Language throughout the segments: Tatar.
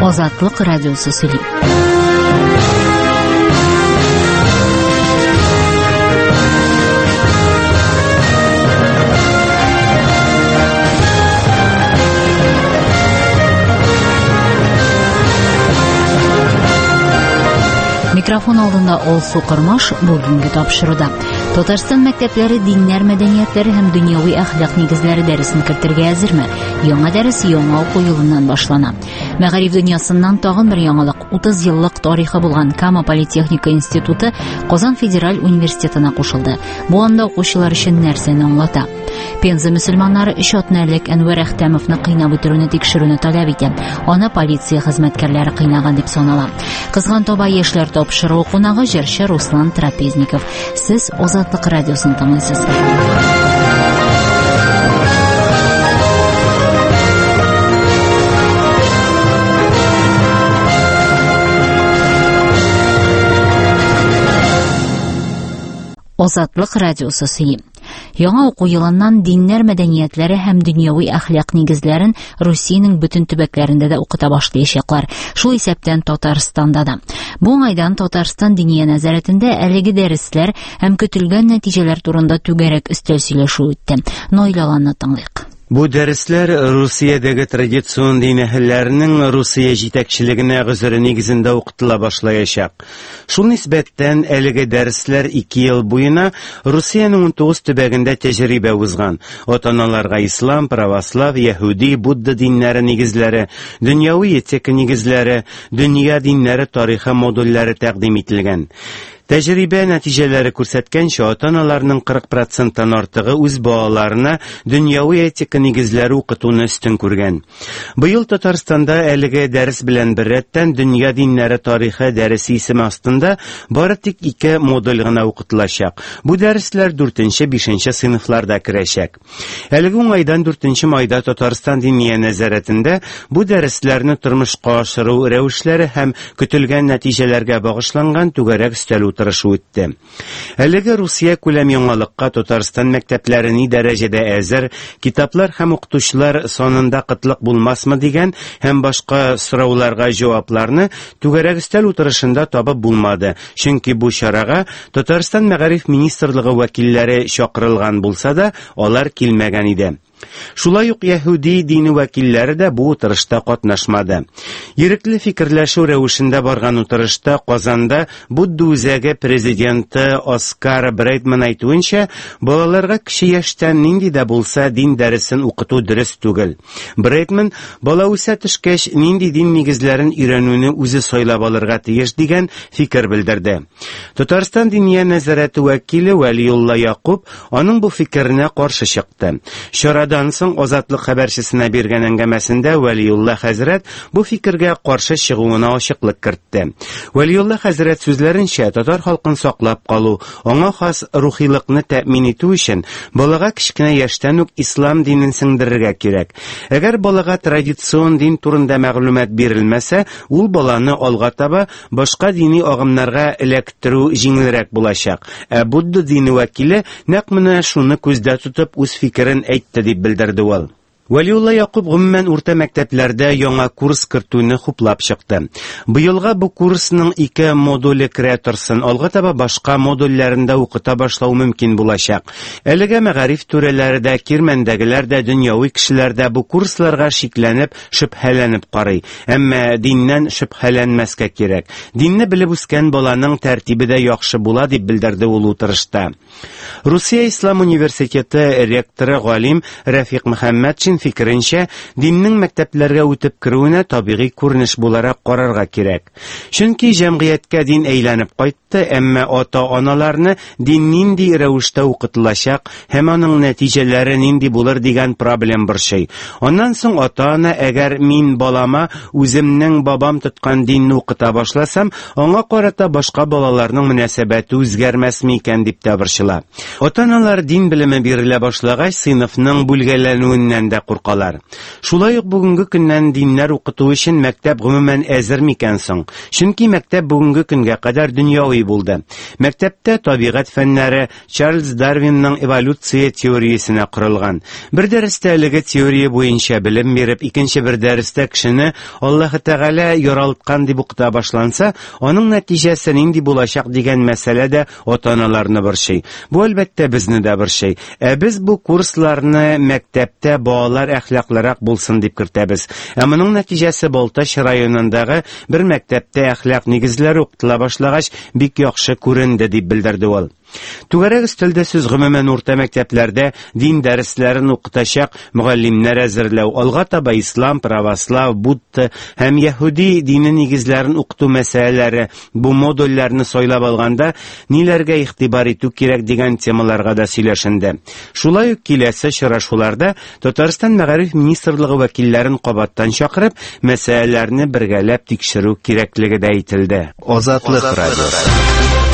Азатлык радиосы сөйли. Микрофон алдында Олсу Кырмаш бүгенге тапшыруда. Татарстан мәктәпләре диннәр мәдәниятләре һәм дөньяви әхлак нигезләре дәресен кертергә әзерме? Яңа дәрес яңа уку елыннан башлана. Мәгариф дөньясыннан тагын бер яңалык. 30 еллык тарихы булган Кама политехника институты Казан федераль университетына кушылды. Бу анда укучылар өчен нәрсәне аңлата? Пенза мөселманнары Ишотнәлек Әнвәр Әхтәмовны кыйнап үтерүне тикшерүне таләп итә. Аны полиция хезмәткәрләре кыйнаган дип санала. Кызган таба яшьләр тапшыру кунагы җырчы Руслан Трапезников. Сез Азатлык радиосын тыңлыйсыз. Азатлык радиосы сөйли. Яңа уку елыннан диннәр мәдәниятләре һәм дөньяви әхлак нигезләрен Русиянең бөтен төбәкләрендә дә укыта башлаячаклар. Шул исәптән Татарстанда да. Бу уңайдан Татарстан дини нәзарәтендә әлеге дәресләр һәм көтелгән нәтиҗәләр турында түгәрәк өстәл сөйләшү үтте. Нойлаланны тыңлыйк. Бу дәресләр Русиядәге традицион дин әһелләренең Русия җитәкчелегенә гозеры нигезендә укытыла башлаячак. Шул нисбәттән әлеге дәресләр 2 ел буена Русиянең 19 төбәгендә тәҗрибә узган. Ата-аналарга ислам, православ, яһуди, будда диннәре нигезләре, дөньяви этика нигезләре, дөнья диннәре тарихы модульләре тәкъдим ителгән. Тәҗрибә нәтиҗәләре күрсәткәнчә, ата-аналарның 40%-тан артыгы үз балаларына дөньяви этика нигезләре укытуны өстен күргән. Быел Татарстанда әлеге дәрес белән беррәттән дөнья диннәре тарихы дәресе исеме астында бары тик 2 модуль гына укытылачак. Бу дәресләр 4-5 сыйныфларда керәчәк. Әлеге уңайдан 4 майда Татарстан дини нәзарәтендә бу дәресләрне тормышка ашыру рәвешләре һәм көтелгән нәтиҗәләргә багышланган түгәрәк өстәл тырышу үтте. Әлеге Русия күләм яңалыкка Татарстан мәктәпләре ни дәрәҗәдә әзер, китаплар һәм укытучылар санында кытлык булмасмы дигән һәм башка сорауларга җавапларны түгәрәк өстәл утырышында табып булмады. Чөнки бу чарага Татарстан мәгариф министрлыгы вәкилләре чакырылган булса да, алар килмәгән иде. Шулай ук яһуди дине вәкилләре дә бу утырышта катнашмады. Ирекле фикерләшү рәвешендә барган утырышта Казанда Будда үзәге президенты Оскар Брейтман әйтүенчә, балаларга кече яшьтән нинди дә булса дин дәресен укыту дөрес түгел. Брейтман бала үсә төшкәч нинди дин нигезләрен өйрәнүне үзе сайлап алырга тиеш дигән фикер белдерде. Татарстан диния нәзарәте вәкиле Вәлиулла Якуб аның бу фикеренә каршы чыкты. Шарадан соң Азатлык хәбәрчесенә биргән әңгәмәсендә Вәлиулла хәзрәт бу фикергә каршы чыгуына ачыклык кертте. Вәлиулла хәзрәт сүзләренчә, татар халкын саклап калу, аңа хас рухилыкны тәэмин итү өчен балага кичкенә яшьтән үк ислам динен сеңдерергә кирәк. Әгәр балага традицион дин турында мәгълүмат бирелмәсә, ул баланы алга таба башка дини агымнарга эләктерү җиңелрәк булачак. Будда дине вәкиле нәкъ менә шуны күздә тотып үз фикерен әйтте дип белдерде ул. Вәлиулла Якуб гомумән урта мәктәпләрдә яңа курс кертүне хуплап чыкты. Быелга бу курсның 2 модуле керә торсын, алга таба башка модульләрендә укыта башлау мөмкин булачак. Әлегә мәгариф түрәләре дә, кирмәндәгеләр дә, дөньяви кешеләр дә бу курсларга шикләнеп, шөбһәләнеп карый. Әмма диннән шөбһәләнмәскә кирәк. Динне белеп үскән баланың тәртибе дә яхшы була дип белдерде ул утырышта. Русия Ислам университеты ректоры галим Рафик Мөхәммәтшин фикеренчә, диннең мәктәпләргә үтеп керүенә табигый күренеш буларак карарга кирәк. Чөнки җәмгыятькә дин әйләнеп кайтты, әмма ата-аналарны дин нинди рәвештә укытылачак һәм аның нәтиҗәләре нинди булыр дигән проблем борчый. Аннан соң ата-ана, әгәр мин балама үземнең бабам тоткан динне укыта башласам, аңа карата башка балаларның мөнәсәбәте үзгәрмәсме икән дип тә борчыла. Ата-аналар дин белеме бирелә башлагач, сыйныфның бүлгәләнүеннән дә куркалар. Шулай ук бүгенге көннән диннәр укыту өчен мәктәп гомумән әзер микән соң? Чөнки мәктәп бүгенге көнгә кадәр дөньяви булды. Мәктәптә табигать фәннәре Чарльз Дарвинның эволюция теориясенә корылган. Бер дәрестә әлеге теория буенча белем биреп, икенче бер дәрестә кешене Аллаһ Тәгалә яралткан дип укыта башланса, аның нәтиҗәсе нинди булачак дигән мәсьәлә дә ата-аналарны борчый. Бу әлбәттә безне дә борчый. Без бу курсларны мәктәптә балалар әхлаклырак булсын дип кертәбез. Моның нәтиҗәсе Балтач районындагы бер мәктәптә әхлак нигезләре укытыла башлагач бик яхшы күренде дип белдерде ул. Түгәрәк өстәлдә сүз гомумән урта мәктәпләрдә дин дәресләрен укытачак мөгаллимнәр әзерләү, алга таба ислам, православ, будда һәм яһуди дине нигезләрен укыту мәсьәләләре бу модульләрне сайлап алганда ниләргә игътибар итү кирәк дигән темаларга да сөйләшенде. Шулай ук киләсе очрашуларда Татарстан Мәгариф министрлыгы вәкилләрен кабаттан чакырып, мәсьәләләрне бергәләп тикшерү кирәклеге дә әйтелде. Азатлык радиосы.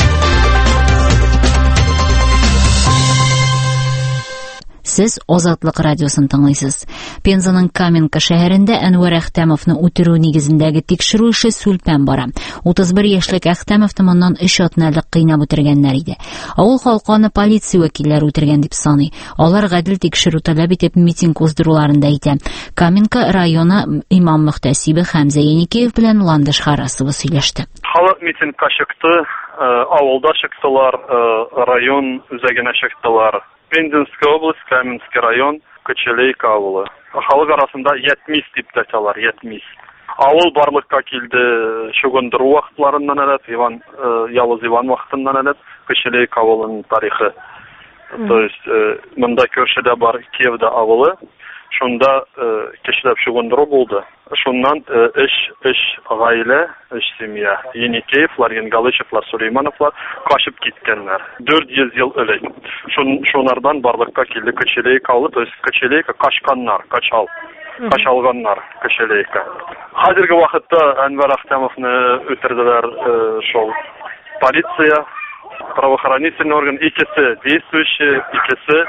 Сез Азатлык радиосын тыңлыйсыз. Пензаның Каменка шәһәрендә Әнвәр Әхтәмовны үтерү нигезендәге тикшерү эше сүлпән бара. 31 яшьлек Әхтәмовны моннан 3 атналық кыйнап үтергәннәр иде. Авыл халкы аны полиция вәкилләре үтергән дип саный. Алар гадел тикшерү таләп итеп митинг уздыруларында әйтә. Каменка районы имам мөхтәсибе Хәмзә Еникеев белән Ландыш Харасова сөйләште. Халык митингка чыкты, авылда чыктылар, район үзәгенә чыктылар. Пензенская область, Каменский район, Кочелейка авылы. Халык арасында Ятмис дип тәтәләр, Ятмис. Авыл барлыкка килде чугындыру вакытларыннан әлеп, Ялыз Иван вакытыннан әлеп, Кочелейка авылының тарихы. То есть, монда көршедә бар Киевда авылы, шунда кешеләр чугындыру булды. Шуннан эш гаилә, эш семья. Еникеевлар, Янгалычевлар, Сулеймановлар качып киткәннәр. 400 ел элек. Шунардан барлыкка килде Кочелейка авылы, то есть Кочелейка качканнар, качалганнар Кочелейка. Хәзерге вакытта Әнвәр Әхтәмовны үтерделәр шул полиция, правоохранительный орган, икесе действующие, икесе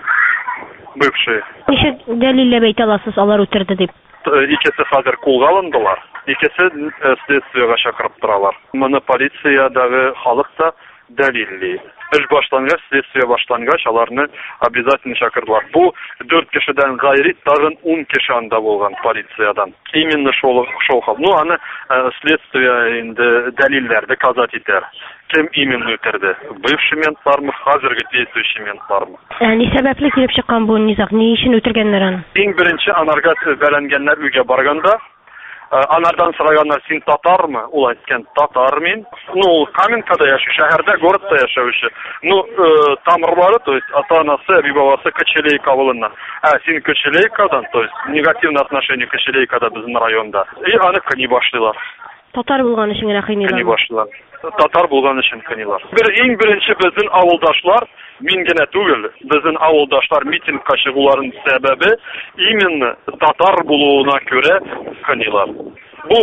бывшие. Ничек дәлилләп әйтә аласыз, алар үтерде дип? Икесе хәзер кулга алындылар, икесе следствиягә чакырып торалар. Моны полициядәге халык та дәлилли. Эш башлангач, следствие башлангач, аларны обязательно чакырдылар. Бу 4 кешедән гайри тагын 10 кеше анда булган полициядан. Именно шул хал. Ну, аны следствие инде дәлилләр доказать итәр. Кем именно үтерде? Бывший ментлармы, хәзерге действующий ментлармы? Ни сәбәпле килеп чыккан бу низак? Ни өчен үтергәннәр аны? Иң беренче анарга бәләнгәннәр үгә барганда, анардан сораганнар, син татармы? Ул әйткән, татар мин. Ну, Каменкада яши, шәһәрдә, городта яшәүче. Ну, тамырлары, то есть ата-анасы, бабасы Кочелейка авылыннан. Син Кочелейкадан, то есть негативное отношение Кочелейкада безнең районда. И аны кыни башлыйлар. Татар булган өчен генә кыйныйлар. Кыни башлыйлар. Татар булган өчен кынилар. Иң беренче безнең авылдашлар, мин генә түгел, безнең авылдашлар митингка чыгуларын сәбәбе именно татар булуына күрә кынилар. Бу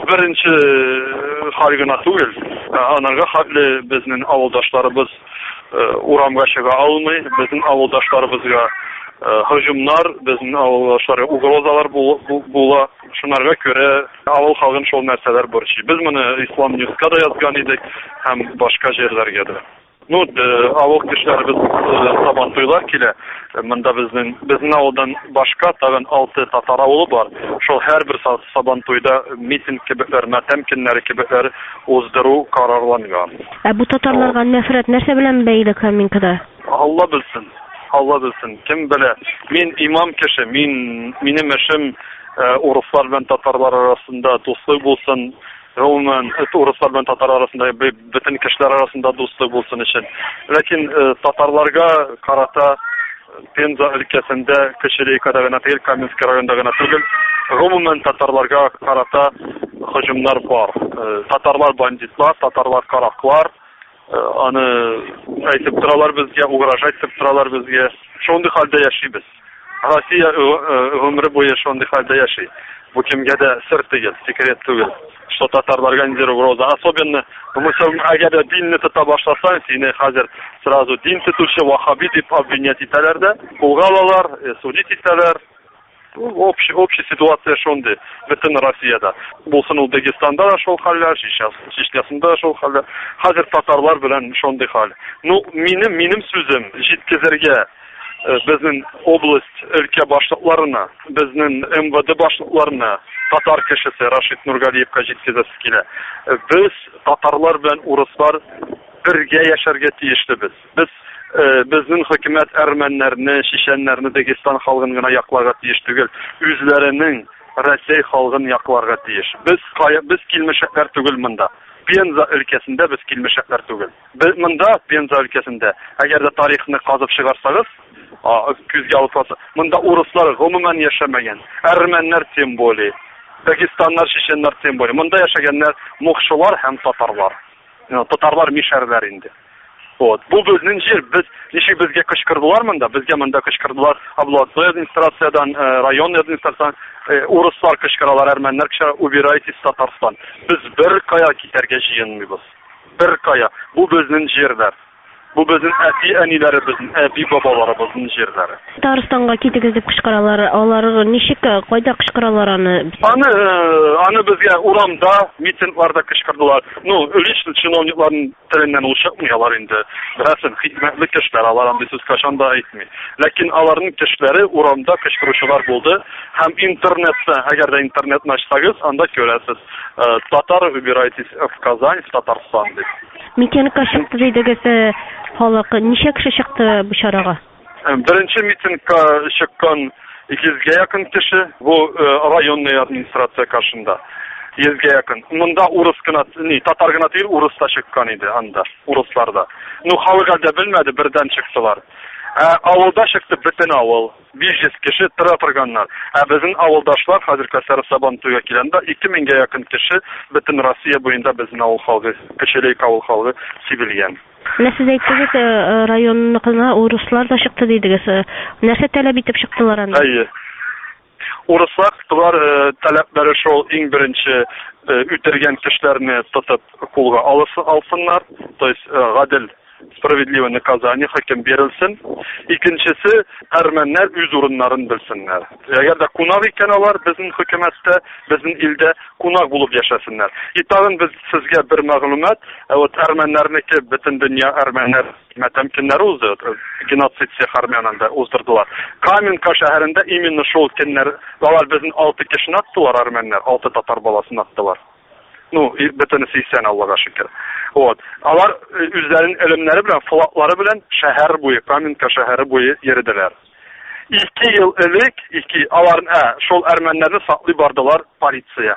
беренче хәл генә түгел. Анарга хәтле безнең авылдашларыбыз урамга чыга алмый, безнең авылдашларыбызга һөҗүмнәр, безнең авылдашларга угрозалар була. Шунарга күрә авыл халкын шул нәрсәләр борчый. Без моны Ислам Ньюска да язган идек һәм башка җирләргә дә. Ну, авыл кешеләребез сабантуйлар килә. Монда безнең авылдан башка тагын 6 татар авылы бар. Шул һәрбер сабантуйда митинг кебекләр, матәм көннәре кебекләр уздыру карарланган. Бу татарларга нәфрәт нәрсә белән бәйле Каменкада? Алла белсен. Кем белә? Мин имам кеше, минем эшем урыслар белән татарлар арасында дуслык булсын. Гомумән, урыслар белән татарлар арасында, бөтен кешеләр арасында дуслык булсын өчен. Ләкин татарларга карата Пенза өлкәсендә, Кочелейкада гына түгел, Каменский районында гына түгел, гомумән татарларга карата һөҗүмнәр бар. Татарлар бандитлар, татарлар караклар, аны әйтеп торалар безгә, угрожать итеп торалар безгә. Шундый хәлдә яшибез. Россия гомере буе шундый хәлдә яши. Бу кемгә дә сер түгел, секрет түгел. Что татарларга ниндидер угроза. Особенно, әгәр динне тота башласаң, сине хәзер сразу дин тотучы вахаби дип обвинять итәләр дә, кулга алалар, судить итәләр. Общая ситуация шундай бөтен Россиядә. Булсын ул Дагестанда да шул хәлләр, Чечнясында да шул хәлләр. Хәзер татарлар белән шундый хәл. Минем сүзем җиткезергә безнең область өлкә башлыкларына, безнең МВД башлыкларына, татар кешесе Рашид Нургалиевка җиткезәсе килә. Без татарлар белән урыслар бергә яшәргә тиешлебез. Безнең хөкүмәт әрмәннәрне, чеченнәрне, Дагестан халкын гына якларга тиеш түгел, үзләренең Россия халкын якларга тиеш. Без килмешәкләр түгел монда. Пенза өлкәсендә без килмешәкләр түгел. Монда Пенза өлкәсендә, әгәр дә тарихны казып чыгарсагыз, күзгә алсагыз, монда урыслар гомумән яшәмәгән. Әрмәннәр тем более, Дагестаннар, чеченнар тем более. Монда яшәгәннәр мухшылар һәм татарлар. Татарлар мишәрләр инде. Бу безнең җир, ничек безгә кычкырдылар монда? Безгә монда кычкырдылар областной администрациядан, район администрациядан, урыслар кычкыралар, әрмәннәр кычкыра, убирайтесь Татарстан. Без бер кая китәргә җыенмыйбыз. Бер кая. Бу безнең җирләр. Бу безнең әти-әниләребезнең, әби-бабаларыбызның җирләре. Татарстанга китегез дип кычкыралар. Алар ничек, кайда кычкыралар аны? Аны безгә урамда, митингларда кычкырдылар. Лично чиновникларның теленнән ул чыкмыйлар инде. Рәсем хикмәтле кешеләр, алар андый сүз кашан да әйтми. Ләкин аларның кешеләре урамда кычкыручылар булды. Һәм интернетта, әгәр дә интернетны ачсагыз, анда күрәсез. Татар убирайтесь в Казань, в Татарстан дип. Митингка чыкты дидегез, халык ничә кеше чыкты бу чарага? Беренче митингка чыккан 200-гә якын кеше, бу районный администрация каршында. 100-гә якын. Монда урыс кына, татар гына түгел, урыс та чыккан иде анда, урысларда. Халык да белмәде, бердән чыктылар. Авылда чыкты бөтен авыл, 500 кеше тора торганнар. Безнең авылдашлар хәзер Кәсәр Сабантуйга килгәндә 2000-гә якын кеше бөтен Россия буенда безнең авыл халкы, Кечелек авыл халкы сибелгән. Сез әйттегез, районныкына урыслар да чыкты дидегез. Нәрсә таләп итеп чыктылар аны? Әйе. Урыслар таләпләре шул иң беренче үтергән кешеләрне тотып кулга алсыннар, то есть гадел, справедливое наказание хөкем бирелсен. Икенчесе, әрмәннәр үз урыннарын белсеннәр. Әгәр дә кунак икән алар безнең хөкүмәттә, безнең илдә кунак булып яшәсеннәр. Тагын без сезгә бер мәгълүмат, әрмәннәрнеке бөтен дөнья әрмәннәр матәм көннәре узды, геноцид армянында уздырдылар. Каменка шәһәрендә именно шул көннәр, алар безнең 6 кешене аттылар, әрмәннәр 6 татар баласын аттылар. Бөтенесе исән, Аллага шөкер. Алар үзләренең элемнәре белән, флаглары белән шәһәр буе, Каменка шәһәре буе йөрделәр. 2 ел элек, шул әрмәннәрне саклый бардылар полиция.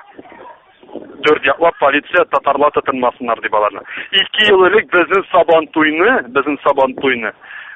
4 яклап полиция татарлар тотынмасыннар дип аларны. 2 ел элек безнең Сабантуйны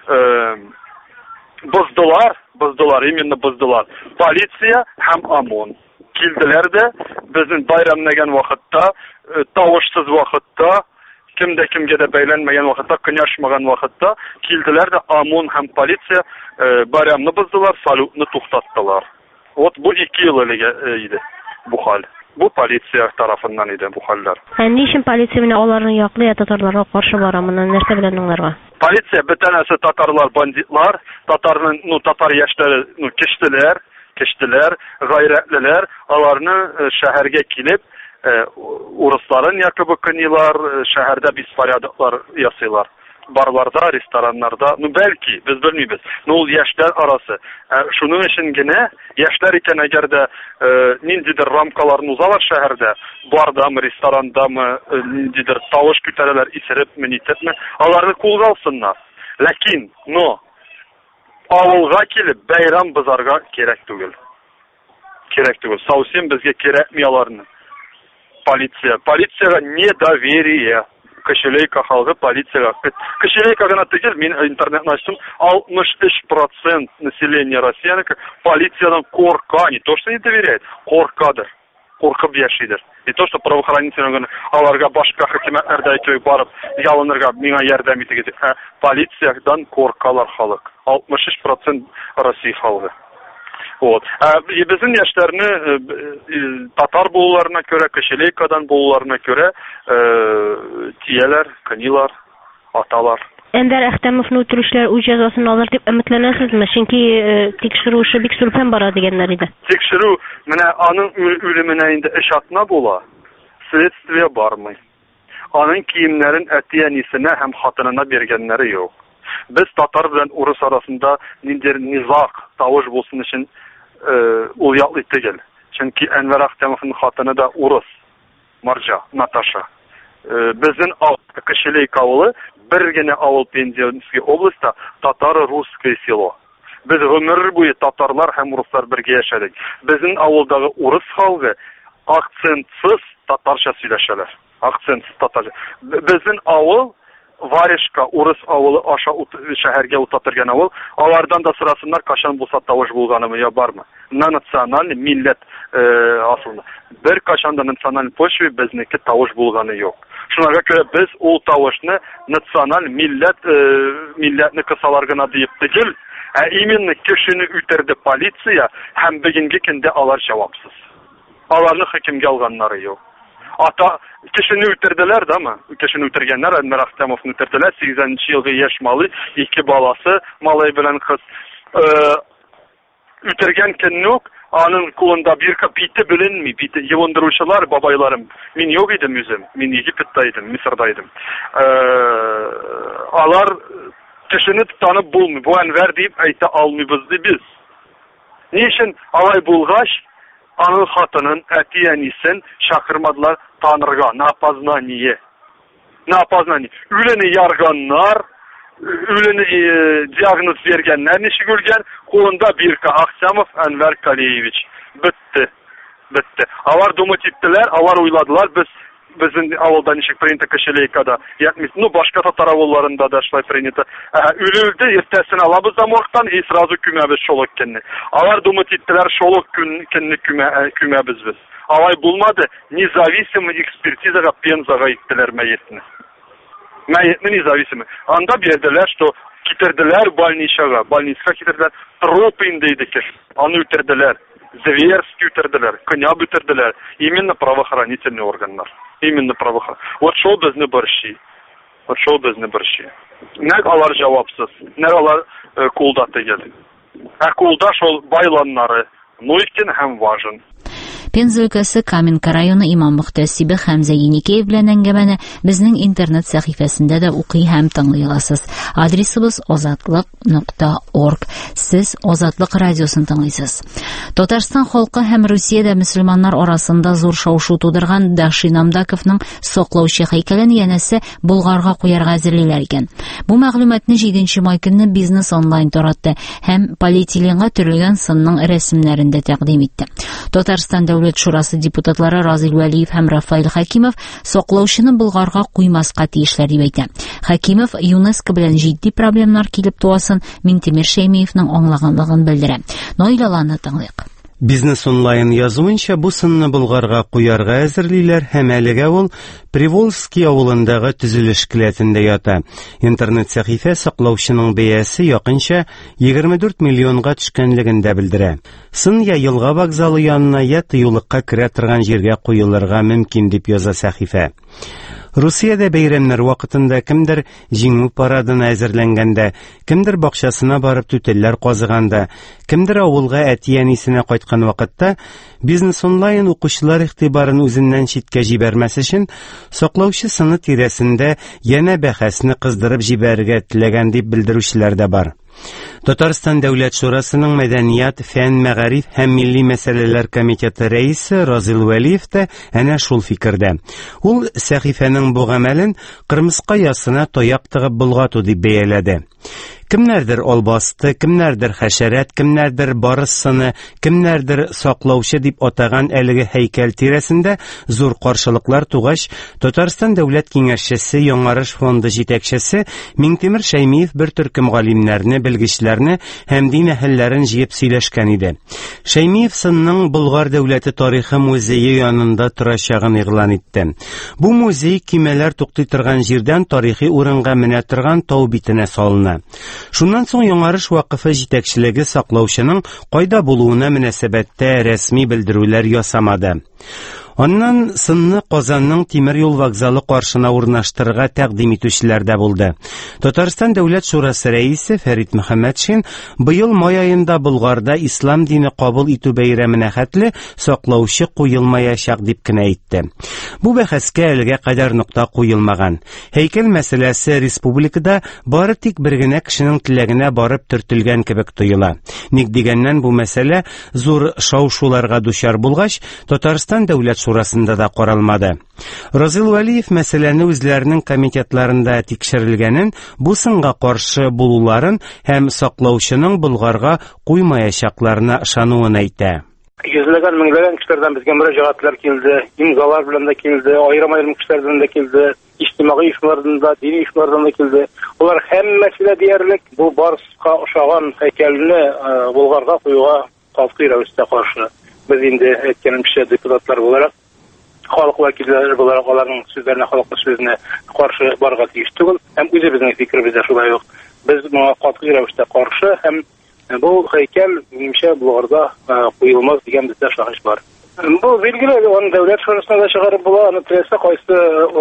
боздылар. Полиция һәм ОМОН килделәр дә безнең байрамнаган вакытта, тавышсыз вакытта, кемгә дә бәйләнмәгән вакытта, кыняшмаган вакытта килделәр дә ОМОН һәм полиция байрамны боздылар, салютны туктаттылар. Бу 2 ел элек иде бу хәл. Бу полиция тарафыннан иде бу хәлләр. Ни өчен полиция менә аларны яклый, татарларга каршы бара, моны нәрсә белән аңларга? Полиция бөтенесе татарлар бандитлар, татар яшьләре, кештеләр, гайрәтлеләр, аларны шәһәргә килеп, урысларын якобы кынилар, шәһәрдә беспорядоклар ясыйлар. Барларда, рестораннарда, бәлки, без белмибез. Ул яшьләр арасы. Шуның өчен генә яшьләр икән, әгәр дә ниндидер рамкаларны узалар шәһәрдә, бардамы, ресторандамы, ниндидер тавыш күтәрәләр, исерепме, аларны кулга алсыннар. Ләкин, авылга килеп бәйрам бозарга кирәк түгел. Совсем безгә кирәкми аларны. Полициягә недоверие. Кечелейка халкы полициягә. Кечелейка гына түгел, мин интернетны ачтым, 63% населения России полициядан корка, не то что не доверяет, коркадыр. Коркып яшидер. Не то что правоохранительные аларга башка хөкүмәтләрдә әйтү барып ялынырга, миңа ярдәм итегез. Полициядан коркалар халык. 63% Россия халкы. Безнең яшьләрне татар булуларына күрә, Кечелейкадан булуларына күрә тияләр, кынилар, аталар. Әнвәр Әхтәмовны үтерүчеләр үз җәзасын алыр дип өметләнәсезме? Чөнки тикшерү эше бик сүлпән бара дигәннәр иде. Тикшерү менә аның үлеменә инде эш атна була. Следствие бармый. Аның киемнәрен әти-әнисенә һәм хатынына биргәннәре юк. Без татар белән урыс арасында ниндидер низак, тавыш булсын өчен ул яклый түгел. Чөнки Әнвәр Әхтәмовның хатыны да урыс. Марҗа, Наташа. Безнең Кешелек авылы бер генә авыл Пензенский областьта татар-русское село. Без гомер буе татарлар һәм руслар бергә яшәдек. Безнең авылдагы урыс халкы акцентсыз татарча сөйләшәләр. Акцентсыз татарча. Безнең авыл Варежка, урыс авылы аша шәһәргә утырган авыл. Алардан да сорасыннар, кашан булса тавыш булганымы я бармы? Националь милләт асылында. Бер кашан да националь почве безнеке тавыш булганы юк. Шуңа күрә без ул тавышны националь милләтне кысалар гына дип түгел, именно кешене үтерде полиция һәм бүгенге көндә алар җавапсыз. Аларны хөкемгә алганнары юк. Ата кешене үтерделәр дәме? Кешене үтергәннәр, Әнвәр Әхтәмовны үтерделәр. 8 елгы яшь малый, 2 баласы, малай белән кыз. Үтергән көннек аның кулында бир бите беленми, бите йылындыручылар бабайларым. Мин юк идем үзем. Мин Египетта идем, Мисырда идем. Алар кешене танып булмый. Бу Әнвәр дип әйтә алмыйбыз ди без. Ни өчен алай булгач, аның хатынын, әти-әнисен чакырмадылар танырга, на опознание. Үлене ярганнар, үлене диагноз бергәннәр ничек үлгән, кулында бирка Әхтәмов Әнвәр Калиевич. Бетте. Алар думать иттеләр, алар уйладылар, безнең авылда ничек принято Кешелейкада, башка татар авылларында да шулай принято. Үлелде, иртәсен алабыз да моргтан и сразу күмәбез шолок көнне. Алар думать иттеләр, шолок көнне күмәбез без. Алай булмады, независимый экспертизага Пензага иттеләр мәетне. Мәетне независимый. Анда берделәр, что китерделәр больницага китерделәр, труп инде иде кеш. Аны үтерделәр. Зверски үтерделәр, коня үтерделәр. Именно правоохранительные органнар. Вот шул безне борщи. Нәк алар җавапсыз. Нәк алар кулда түгел. Кулда шул байланнары. Нуйкин һәм важен. Пенза өлкәсе Каменка районы имам мөхтәсибе Хәмзә Еникеев белән әңгәмәне безнең интернет сәхифәсендә дә укый һәм тыңлый аласыз. Адресыбыз azatlык.org. Сез Азатлык радиосын тыңлыйсыз. Татарстан халкы һәм Русиядә мөселманнар арасында зур шау-шу тудырган Даши Намдаковның саклаучы һәйкәлен янәсе Болгарга куярга әзерлиләр икән. Бу мәгълүматны 7 май көнне Бизнес онлайн таратты һәм полиэтиленга төрелгән сынның рәсемнәрен дә тәкъдим итте. Татарстан Дәүләт шурасы депутатлары Разил Вәлиев һәм Рафаил Хәкимов саклаучыны Болгарга куймаска тиешләр дип әйтә. Хәкимов ЮНЕСКО белән җитди проблемалар килеп туасын Минтимер Шәймиевның аңлаганлыгын белдерә. Нойлаланы тыңлыйк. Бизнес онлайн язуынча бу сынны Болгарга куярга әзерлиләр һәм әлегә ул Приволжский авылындагы төзелеш келәтендә ята. Интернет сәхифә саклаучының бәясе якынча 24 миллионга төшкәнлеген дә белдерә. Сын я елга вокзалы янына я тыюлыкка керә торган җиргә куелырга мөмкин дип яза сәхифә. Русиядә бәйрәмнәр вакытында кемдер җиңү парадына әзерләнгәндә, кемдер бакчасына барып түтәлләр казыганда, кемдер авылга әти-әнисенә кайткан вакытта Бизнес онлайн укучылар игътибарын үзеннән читкә җибәрмәс өчен саклаучы сыны тирәсендә янә бәхәсне кыздырып җибәрергә теләгән дип белдерүчеләр дә бар. Татарстан Дәүләт шурасының мәдәният, фән, мәгариф һәм милли мәсьәләләр комитеты рәисе Разил Вәлиев тә әнә шул фикердә. Ул сәхифәнең бу гамәлен кырмыска ясына таяк тыгып болгату дип бәяләде. Кемнәрдер албасты, кемнәрдер хәшәрәт, кемнәрдер барысыны, кемнәрдер саклаучы дип атаган әлеге һәйкәл тирәсендә зур каршылыклар тугач, Татарстан Дәүләт Киңәшчесе, Яңарыш фонды җитәкчесе Минтимер Шәймиев бер төркем галимнәрне, белгечләрне һәм дин әһелләрен җыеп сөйләшкән иде. Шәймиев сынның Болгар дәүләте тарихы музее янында торачагын игълан итте. Бу музей кимәләр туктый торган җирдән тарихи урынга менә торган тау битенә салына. Шуннан соң Яңарыш вакыфы җитәкчелеге саклаучының кайда булуына мөнәсәбәттә рәсми белдерүләр ясамады. Аннан сынны Казанның тимер юл вокзалы каршына урнаштырырга тәкъдим итүчеләр дә булды. Татарстан дәүләт шурасы рәисе Фәрит Мөхәммәтшин быел май айында Болгарда ислам дине кабул итү бәйрәменә хәтле саклаучы куелмаячак дип кенә әйтте. Бу бәхәскә әлегә кадәр нокта куелмаган. Һәйкәл мәсьәләсе республикада бары тик бер генә кешенең теләгенә барып төртелгән кебек тоела. Ник дигәннән бу мәсьәлә зур шау-шуларга дучар булгач, Татарстан дәүләт шурасында да каралмады. Разил Вәлиев мәсьәләне үзләренең комитетларында тикшерелгәнен, бу сынга каршы булуларын һәм саклаучының Болгарга куймаячакларына ышануын әйтә. Йөзләгән, меңләгән кешеләрдән безгә мөрәҗәгатьләр килде, имзалар белән дә килде, аерым кешеләрдән дә килде, иҗтимагый оешмалардан да, дини оешмалардан да килде. Улар һәммәсе дә диярлек бу барыска ошаган һәйкәлне Болгарга куюга катгый рәвештә каршы. Без инде әйткәнемчә депутатлар буларак, халык вәкилләре буларак аларның сүзләренә, халыкның сүзенә каршы барырга тиеш түгел. Һәм үзебезнең фикеребез дә шулай ук. Без моңа катгый рәвештә каршы һәм бу һәйкәл минемчә Болгарда куелмас дигән бездә шаһис бар. Бу билгеле, аны дәүләт шурасына да чыгарып була, аны теләсә кайсы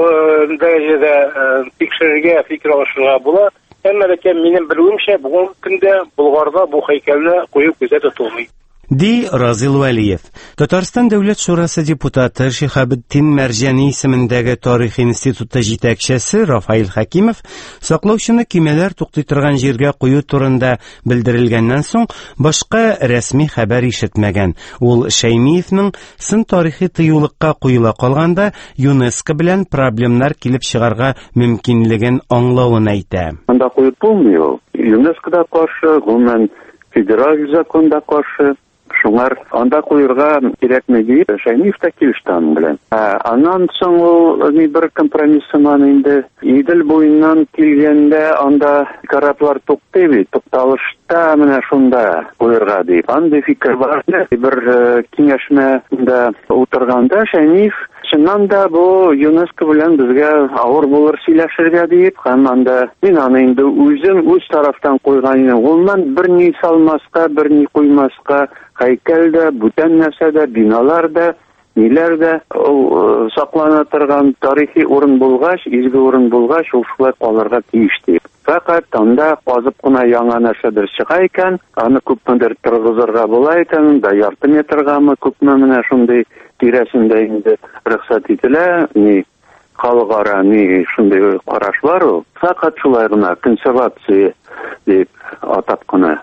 дәрәҗәдә тикшерергә, фикер алышырга була. Әмма ләкин минем белүемчә, бүгенге көндә Болгарда бу һәйкәлне кую күзәтә тотылмый. Ди Разил Вәлиев. Татарстан дәүләт шурасы депутаты Шихабетдин Мәрҗани исемендәге тарихи институты җитәкчесе Рафаил Хәкимов саклаучыны көймәләр туктый торган җиргә кую турында белдерелгәннән соң башка рәсми хәбәр ишетмәгән. Ул Шәймиевнең сын тарихи тыюлыкка куела калганда ЮНЕСКО белән проблемнар килеп чыгарга мөмкинлеген аңлавын әйтә. Анда куеп булмый. ЮНЕСКОда каршы, гомумән федераль законда каршы. Шуңар анда куярга кирәкме дип Шәймиев тә килеште аның белән. Аннан соң ул бер компромиссыман инде Идел буеннан килгәндә анда кораблар туктый бит, тукталышта менә шунда куярга дип. Андый фикер бар. Бер киңәшмәдә утырганда Шәймиев чыннан да бу ЮНЕСКО белән безгә авыр булыр сөйләшергә дип, һәм анда мин аны инде үзем үз тарафтан куйган идем. Улман берни салмаска, берни куймаска, һәйкәл дә, бүтән нәрсә дә, биналар да, ниләр дә саклана торган тарихи урын булгач, изге урын булгач, ул шулай калырга тиеш дип. Фәкать анда казып кына яңа нәрсәдер чыга икән, аны күпмедер торгызырга була икән, да ярты метргамы күпме менә шундый тирәсендә инде рөхсәт ителә, ни халыкара ни шундый караш бар ул. Фәкать шулай гына консервация дип атап кына.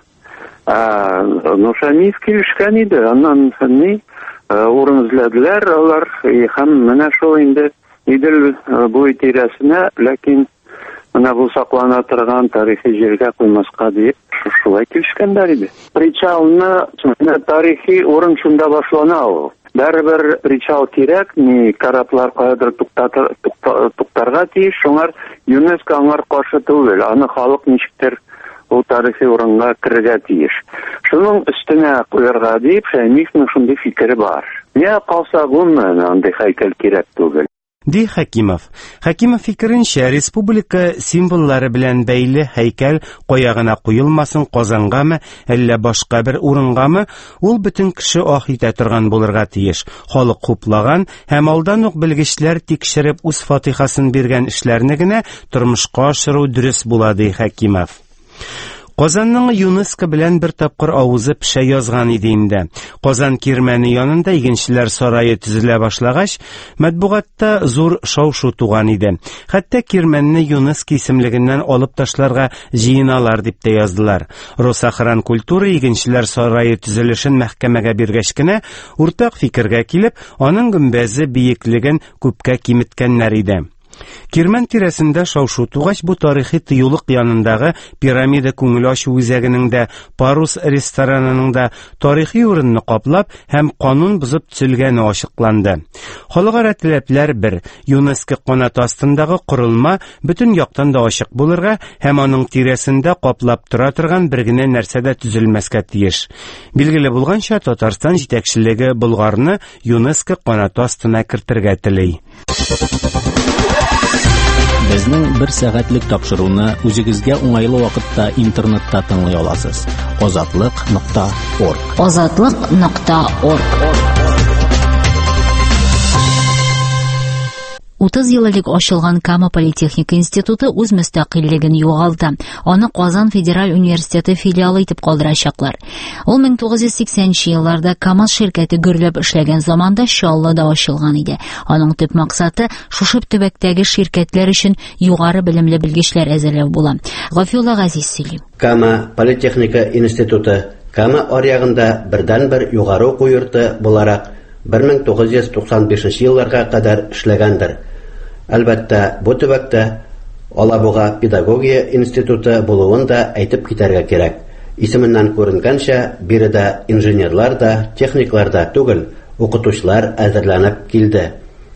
Шәймиев килешкән иде, аннан ни урын эзләделәр алар, һәм менә шул инде Идел буй тирәсенә, ләкин менә бу саклана торган тарихи җиргә куймаска дип шулай килешкәннәр иде. Причалны тарихи урын шунда башлана ул. Бәрбер причал кирәк, ни кораблар кайдыр туктарга тиеш, шуңар ЮНЕСКО аңар каршы түгел, аны халык ничектер ул тарихи урынга керергә тиеш. Шуның өстенә куярга дип Шәймиевнең шундый фикере бар. Не калса гомумән андый һәйкәл кирәк түгел. Ди Хәкимов. Хәкимов фикеренчә, республика символлары белән бәйле һәйкәл кая гына куелмасын, Казангамы, әллә башка бер урынгамы, ул бөтен кеше ах итә торган булырга тиеш. Халык хуплаган һәм алдан ук белгечләр тикшереп үз фатихасын биргән эшләрне генә тормышка ашыру дөрес була, ди Хәкимов. Казанның ЮНЕСКО белән бер тапкыр авызы пешә язган иде инде. Казан кирмәне янында игенчеләр сарае төзелә башлагач, матбугатта зур шау-шу туган иде. Хәтта кирмәнне ЮНЕСКО исемлегеннән алып ташларга җыеналар дип тә яздылар. Росахран культура игенчеләр сарае төзелешен мәхкәмәгә биргәч кенә, уртак фикергә килеп, аның гөмбәзе биеклеген күпкә киметкәннәр иде. Кирмән тирәсендә шау-шу тугач, бу тарихи тыюлык янындагы пирамида күңел ачу үзәгенең дә, Парус ресторанының да тарихи урынны каплап һәм канун бузып төзелгәне ачыкланды. Халыкара таләпләр бер, ЮНЕСКО канаты астындагы корылма бөтен яктан да ачык булырга һәм аның тирәсендә каплап тора торган бер генә нәрсә дә төзелмәскә тиеш. Билгеле булганча, Татарстан җитәкчелеге Болгарны ЮНЕСКО канаты астына кертергә тели. Безнең 1 сәгатьлек тапшыруны үзегезгә уңайлы вакытта интернетта тыңлый аласыз. Azatlıq.org. Azatlıq.org. 30 ел элек ачылган Кама политехника институты үз мөстәкыйльлеген югалта. Аны Казан федераль университеты филиалы итеп калдырачаклар. Ул 1980 елларда КамАЗ ширкәте гөрләп эшләгән заманда Чаллыда ачылган иде. Аның төп максаты шушы төбәктәге ширкәтләр өчен югары белемле белгечләр әзерләү була. Гафиулла Газиз сөйли. Кама политехника институты Кама аръягында бердән-бер югары уку йорты буларак 1995 елларга кадәр эшләгәндер. Әлбәттә, бу төбәктә Алабуга педагогия институты булуын да әйтеп китәргә кирәк. Исеменнән күренгәнчә, биредә инженерлар да, техниклар да түгел, укытучылар әзерләнеп килде.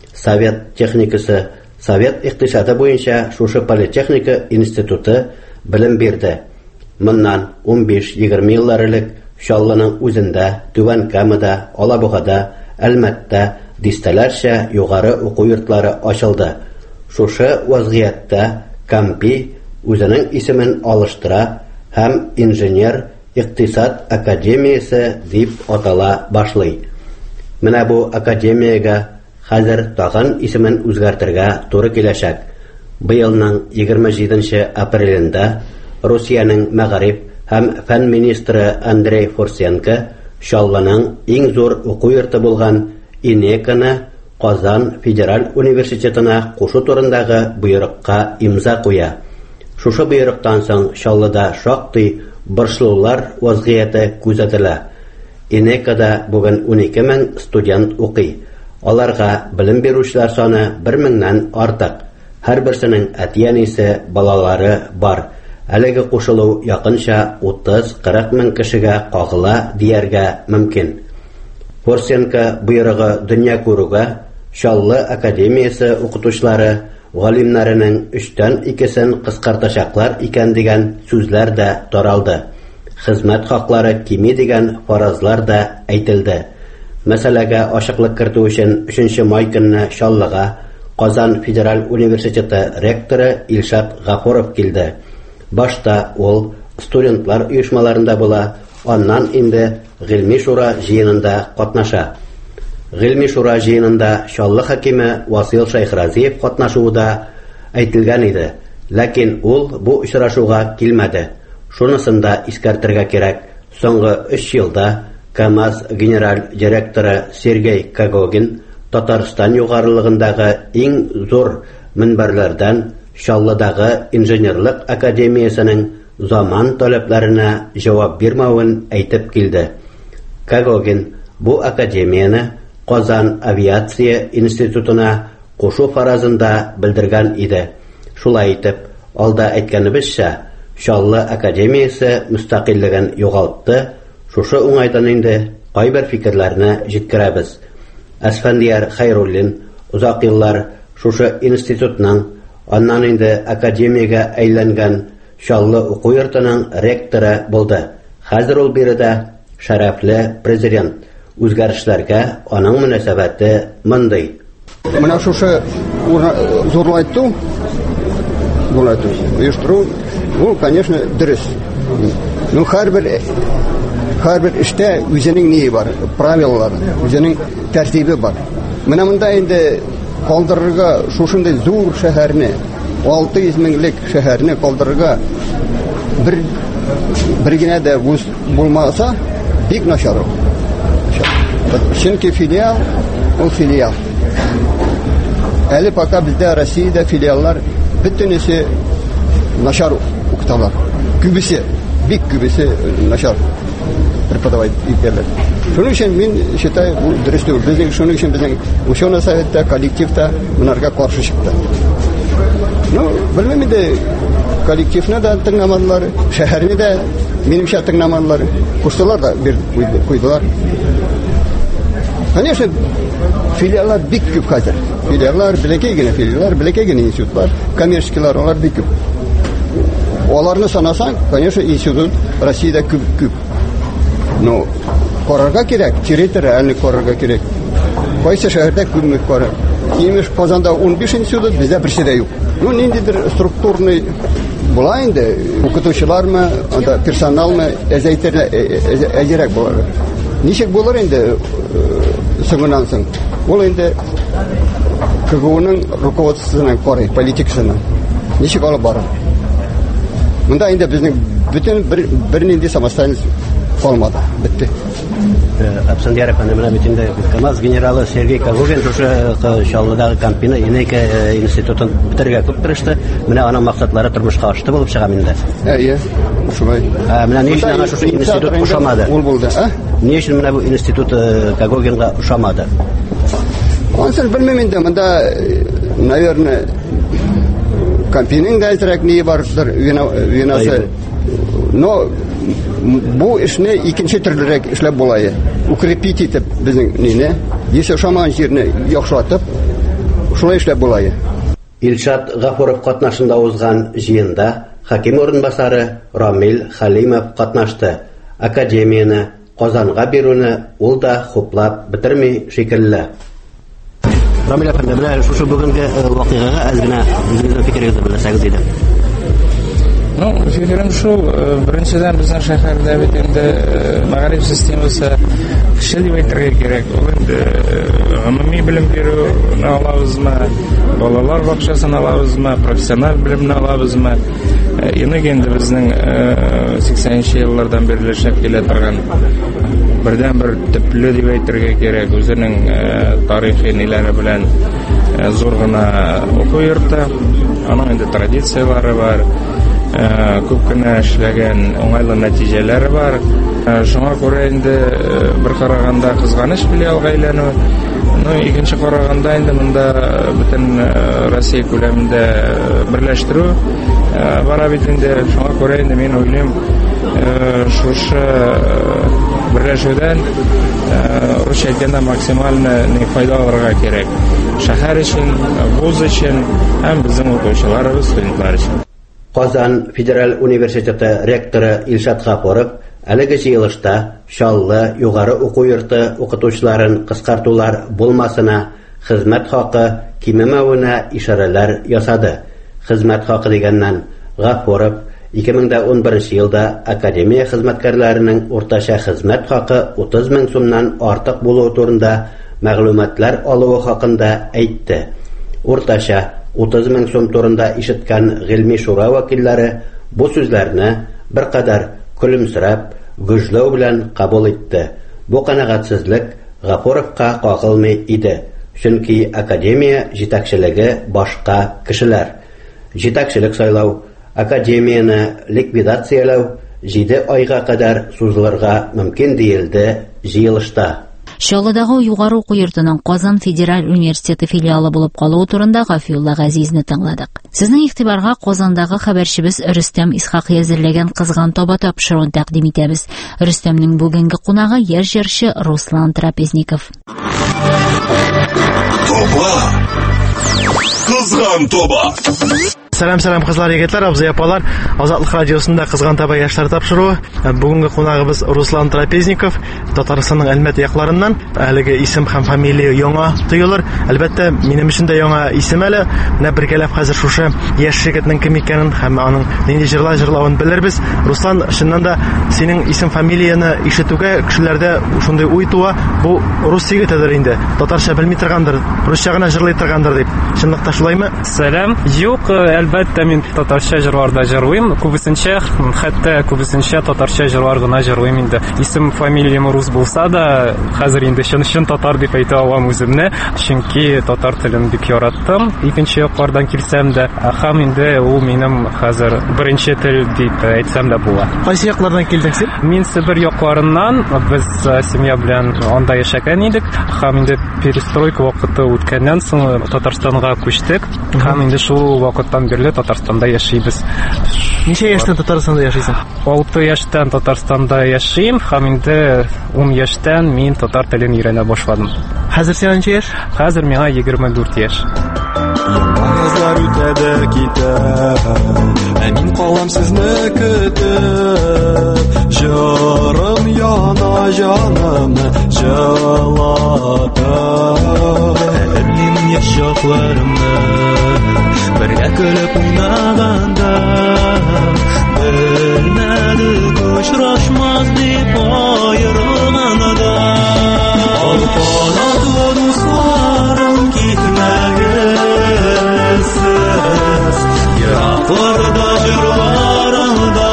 Совет техникасы, Совет икътисады буенча шушы политехника институты белем бирде. Моннан 15-20 еллар элек Чаллының үзендә, Түбән Камада, Алабугада, Әлмәттә дистәләрчә югары уку йортлары ачылды. Шушы вазгыятьтә Кампи үзенең исемен алыштыра һәм инженер-икътисад академиясе дип атала башлый. Менә бу академиягә хәзер тагын исемен үзгәртергә туры киләчәк. Быелның 27 апрелендә Русиянең мәгариф һәм фән министры Андрей Форсенко Чаллының иң зур уку йорты булган Инеканы Казан федераль университетына кушу турындагы буйрыкка имза куя. Шушы буйрыктан соң Чаллыда шактый борчылулар вазгыяте күзәтелә. Инекада бүген 12 мең студент укый. Аларга белем бирүчеләр саны 1000-нән артык. Һәрберсенең әти-әнисе, балалары бар. Әлеге кушылу якынча 30-40 мең кешегә кагыла дияргә мөмкин. Форсенко буйрыгы дөнья күрүгә Чаллы академиясе укытучылары галимнәренең 3тән 2-сен кыскартачаклар икән дигән сүзләр дә таралды. Хезмәт хаклары кими дигән фаразлар да әйтелде. Мәсьәләгә ачыклык кертү өчен 3 май көнне Чаллыга Казан федераль университеты ректоры Илшат Гафуров килде. Башта ул студентлар оешмаларында була, аннан инде гыйльми шура җыенында катнаша. Гыйльми шура җыенында Чаллы хакиме Васил Шайхразиев катнашуы да әйтелгән иде, ләкин ул бу очрашуга килмәде. Шунысын да искәртергә кирәк. Соңгы 3 елда КамАЗ генераль директоры Сергей Кагогин Татарстан югарылыгындагы иң зур минбәрләрдән Чаллыдагы инженерлык академиясенең заман таләпләренә җавап бирмәвен әйтеп килде. Кагогин бу академияне Казан авиация институтына кушу фаразында белдергән иде. Шулай итеп, алда әйткәнебезчә, Чаллы академиясе мөстәкыйльлеген югалтты. Шушы уңайдан инде кайбер фикерләрне җиткерәбез. Әсфәндияр Хәйруллин узак еллар шушы институтның, аннан инде академиягә әйләнгән Чаллы уку йортының ректоры булды. Хәзер ул биредә шәрәфле президент. Үзгәрешләргә аның мөнәсәбәте мондый. Менә шушы зурлайту, оештыру, ул, конечно, дөрес. Ну, һәрбер эштә үзенең ние бар, правилалары, үзенең тәртибе бар. Менә монда инде калдырырга шушындай зур шәһәрне, 600 меңлек шәһәрне калдырырга бер генә дә вуз булмаса, бик начар. Чөнки филиал, ул филиал. Әле пока бездә Россиядә филиаллар бөтенесе начар укыталар. Күбесе, бик күбесе начар преподавать итәләр. Шуның өчен мин считаю, бу дөрес түгел. Безнең шуның өчен безнең ученый советта, коллективта монарга каршы чыкты. Ну, белмәм инде, коллективны да тыңламадылар, шәһәрне дә минемчә тыңламадылар. Курслар да куйдылар. Конечно, филиаллар бик күп хәзер. Филиаллар, бәләкәй генә институтлар, коммерческийлар, алар бик күп. Аларны санасаң, конечно, институт Россиядә күп. Но карарга кирәк, территориальный карарга кирәк. Кайсы шәһәрдә күпме карар? Имеш Казанда 15 институт, бездә берсе дә юк. Ну, ниндидер структурный була инде, укытучылармы, анда персоналмы, әзерәк булар. Ничек булыр инде соңыннан соң? Ул инде КГУның руководствосының коры, политикасының. Ничек алып барыр? Мында инде безнең бүтән бер нинди самостоятельность калмады. Бетте. Абсандияр әфәнде, менә бит инде КамАЗ генералы Сергей Кагогин шушы Чаллыдагы Кампина Инейка институтын битәргә күп тырышты. Менә аның максатлары тормышка ашты булып чыга миндә. Шулай. Менә ни өчен аңа шушы институт ошамады? Ул булды, Ни өчен менә бу институт Кагогинга ошамады? Онсын белмим инде, монда, наверное, Кампиның да әзрәк ни бардыр, винасы. Но бу эшне икенче төрлерәк эшләп булай. Укрепить итеп безнең нине, яшә шаман җирне яхшатып, шулай эшләп булай. Илшат Гафуров катнашында узган җыенда хаким орынбасары Рамил Халимов катнашты. Академияны Казанга бирүне ул да хуплап битерми шикелле. Рамил әфәнде, менә шушы бүгенге вакыйгага аз гына үзегезнең фикерегезне белсәгез иде. Фикерем шул, беренчедән безнең шәһәрдә бит инде мәгариф системасы кеше дип әйтергә кирәк. Ул инде гомуми белем бирүне алабызмы, балалар бакчасын алабызмы, профессиональ белемне алабызмы? Инде безнең 80нче еллардан бирле эшләп килә торган бердән-бер төпле дип әйтергә кирәк, үзенең тарихи ниләре белән зур гына уку йорты, аның инде традициялары бар. Күп кенә эшләгән уңайлы нәтиҗәләре бар. Шуңа күрә инде бер караганда кызганыч филиалга әйләнү, икенче караганда инде монда бөтен Россия күләмендә берләштерү бара бит инде. Шуңа күрә инде мин уйлыйм, шушы берләшүдән русча әйткәндә максималь файда алырга кирәк. Шәһәр өчен, вуз өчен һәм безнең укучыларыбыз, студентлар өчен. Казан Федераль университеты ректоры Илшат Гафуров әлеге җыелышта Чаллы югары уку йорты укытучыларын кыскартулар булмасына, хезмәт хакы кимемәвенә ишарәләр ясады. Хезмәт хакы дигәннән Гафуров 2011 елда академия хезмәткәрләренең уртача хезмәт хакы 30 мең сумнан артык булуы турында мәгълүматлар алуы хакында әйтте. Уртача 30 мең сум турында ишеткән гыйльми шура вәкилләре бу сүзләрне беркадәр көлемсерәп, гөжләү белән кабул итте. Бу канәгатьсезлек Гафуровка кагылмый иде, чөнки академия җитәкчелеге башка кешеләр. Җитәкчелек сайлау, академияны ликвидацияләү 7 айга кадәр сузылырга мөмкин диелде җыелышта. Чаллыдагы югары уку йортының Казан Федераль университеты филиалы булып калуы турында Гафиулла Газизне тыңладык. Сезнең игътибарга Казандагы хәбәрчебез Рөстәм Исхак әзерләгән кызган таба тапшыруын тәкъдим итәбез. Рөстәмнең бүгенге кунагы яшь җырчы Руслан Трапезников. Кызган таба. Сәлам кызлар, егетләр, абзый апалар. Азатлык радиосында кызган таба яшьләр тапшыруы. Бүгенге кунагыбыз Руслан Трапезников, Татарстанның Әлмәт якларыннан. Әлеге исем һәм фамилия яңа тоелыр. Әлбәттә, минем өчен дә яңа исем әле. Менә бергәләп хәзер шушы яшь егетнең кем икәнен һәм аның нинди җырлар җырлавын белербез. Руслан, чыннан да синең исем фамилияны ишетүгә кешеләрдә шундый уй туа, бу рус егетедер инде. Татарча белми торгандыр, русча гына җырлый торгандыр дип. Чынлыкта шулаймы? Сәлам. Юк, әлбәттә мин татарча җырларда җырлыйм. Күбесенчә, хәтта күбесенчә татарча җырлар гына җырлыйм инде. Исем фамилиям рус булса да, хәзер инде чын татар дип әйтә алам үземне, чөнки татар телен бик яраттым. Икенче яклардан килсәм дә, һәм инде ул минем хәзер беренче тел дип әйтсәм дә була. Кайсы яклардан килдең син? Мин Себер якларыннан, без семья белән анда яшәгән идек. Һәм инде перестройка вакыты үткәннән соң Татарстанга күчтек. Һәм инде шул вакыттан бирле Татарстанда яшибез. Ничә яшьтән Татарстанда яшисең? 6 яшьтән Татарстанда яшим, һәм инде 10 яшьтән мин татар телен өйрәнә башладым. Хәзер син ничә яшь? Хәзер миңа 24 яшь. Язлар үтәдә китә, мин калам сезне көтеп. Җырым яна җанымны җылата. Әллим яшь чакларымны бергә көлеп уйнаганда, белмәдек очрашмас дип аерылганда. Алпалады дусларым китмәгез. Orada jırlarında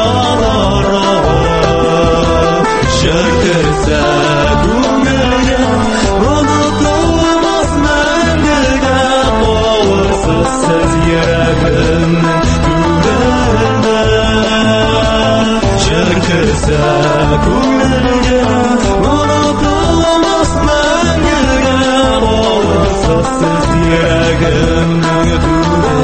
Şirkirse gümülge Unutulmaz mendilge Bağırsız söz yüreğimden gülüne Şirkirse gümülge Unutulmaz mendilge Bağırsız söz yüreğimden gülüne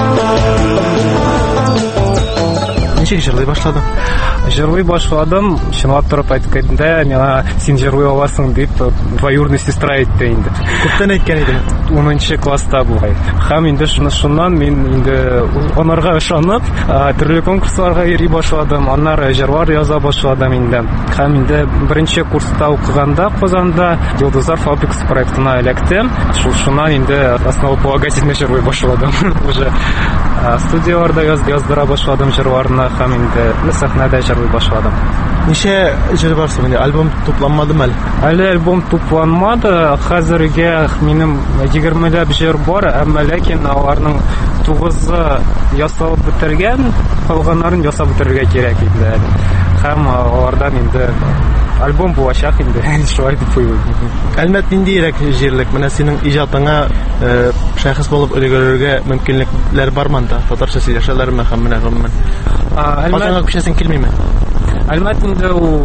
Ничек жырлый башладың? Жырлый башладым, шынлап тұрып айтканда, миңа сен жырлый аласың деп двоюродный сестра әйтте инде. Күптән әйткән иде. 10-нчы класста булган. Һәм инде шуннан мин инде анарга ышанып, төрле конкурсларга йөри башладым. Аннары җырлар яза башладым инде. Һәм инде беренче курста укыганда Казанда Йолдызлар фабрикасы проектына эләктем. Шуннан инде основополагательный җырлый башладым. Уже студияларда яздыра башладым җырларны һәм инде сәхнәдә җырлый башладым. Ничә җыр бар соң инде? Альбом тупланмадымы әле? Әле альбом тупланмады. Хәзергә минем 20ләп җыр бар, әмма ләкин аларның 9-ы ясалып бетергән, калганнарын ясап бетергә кирәк иде. Һәм алардан инде альбом булачак инде. Шулай дип уйлыйм. Әлмәт ниндирәк җирлек? Менә синең иҗатыңа шәхес булып өлгерергә мөмкинлекләр бармы анда? Татарча сөйләшәләрме һәм менә гомумән? Казанга күчәсең килмиме? Әлмәт инде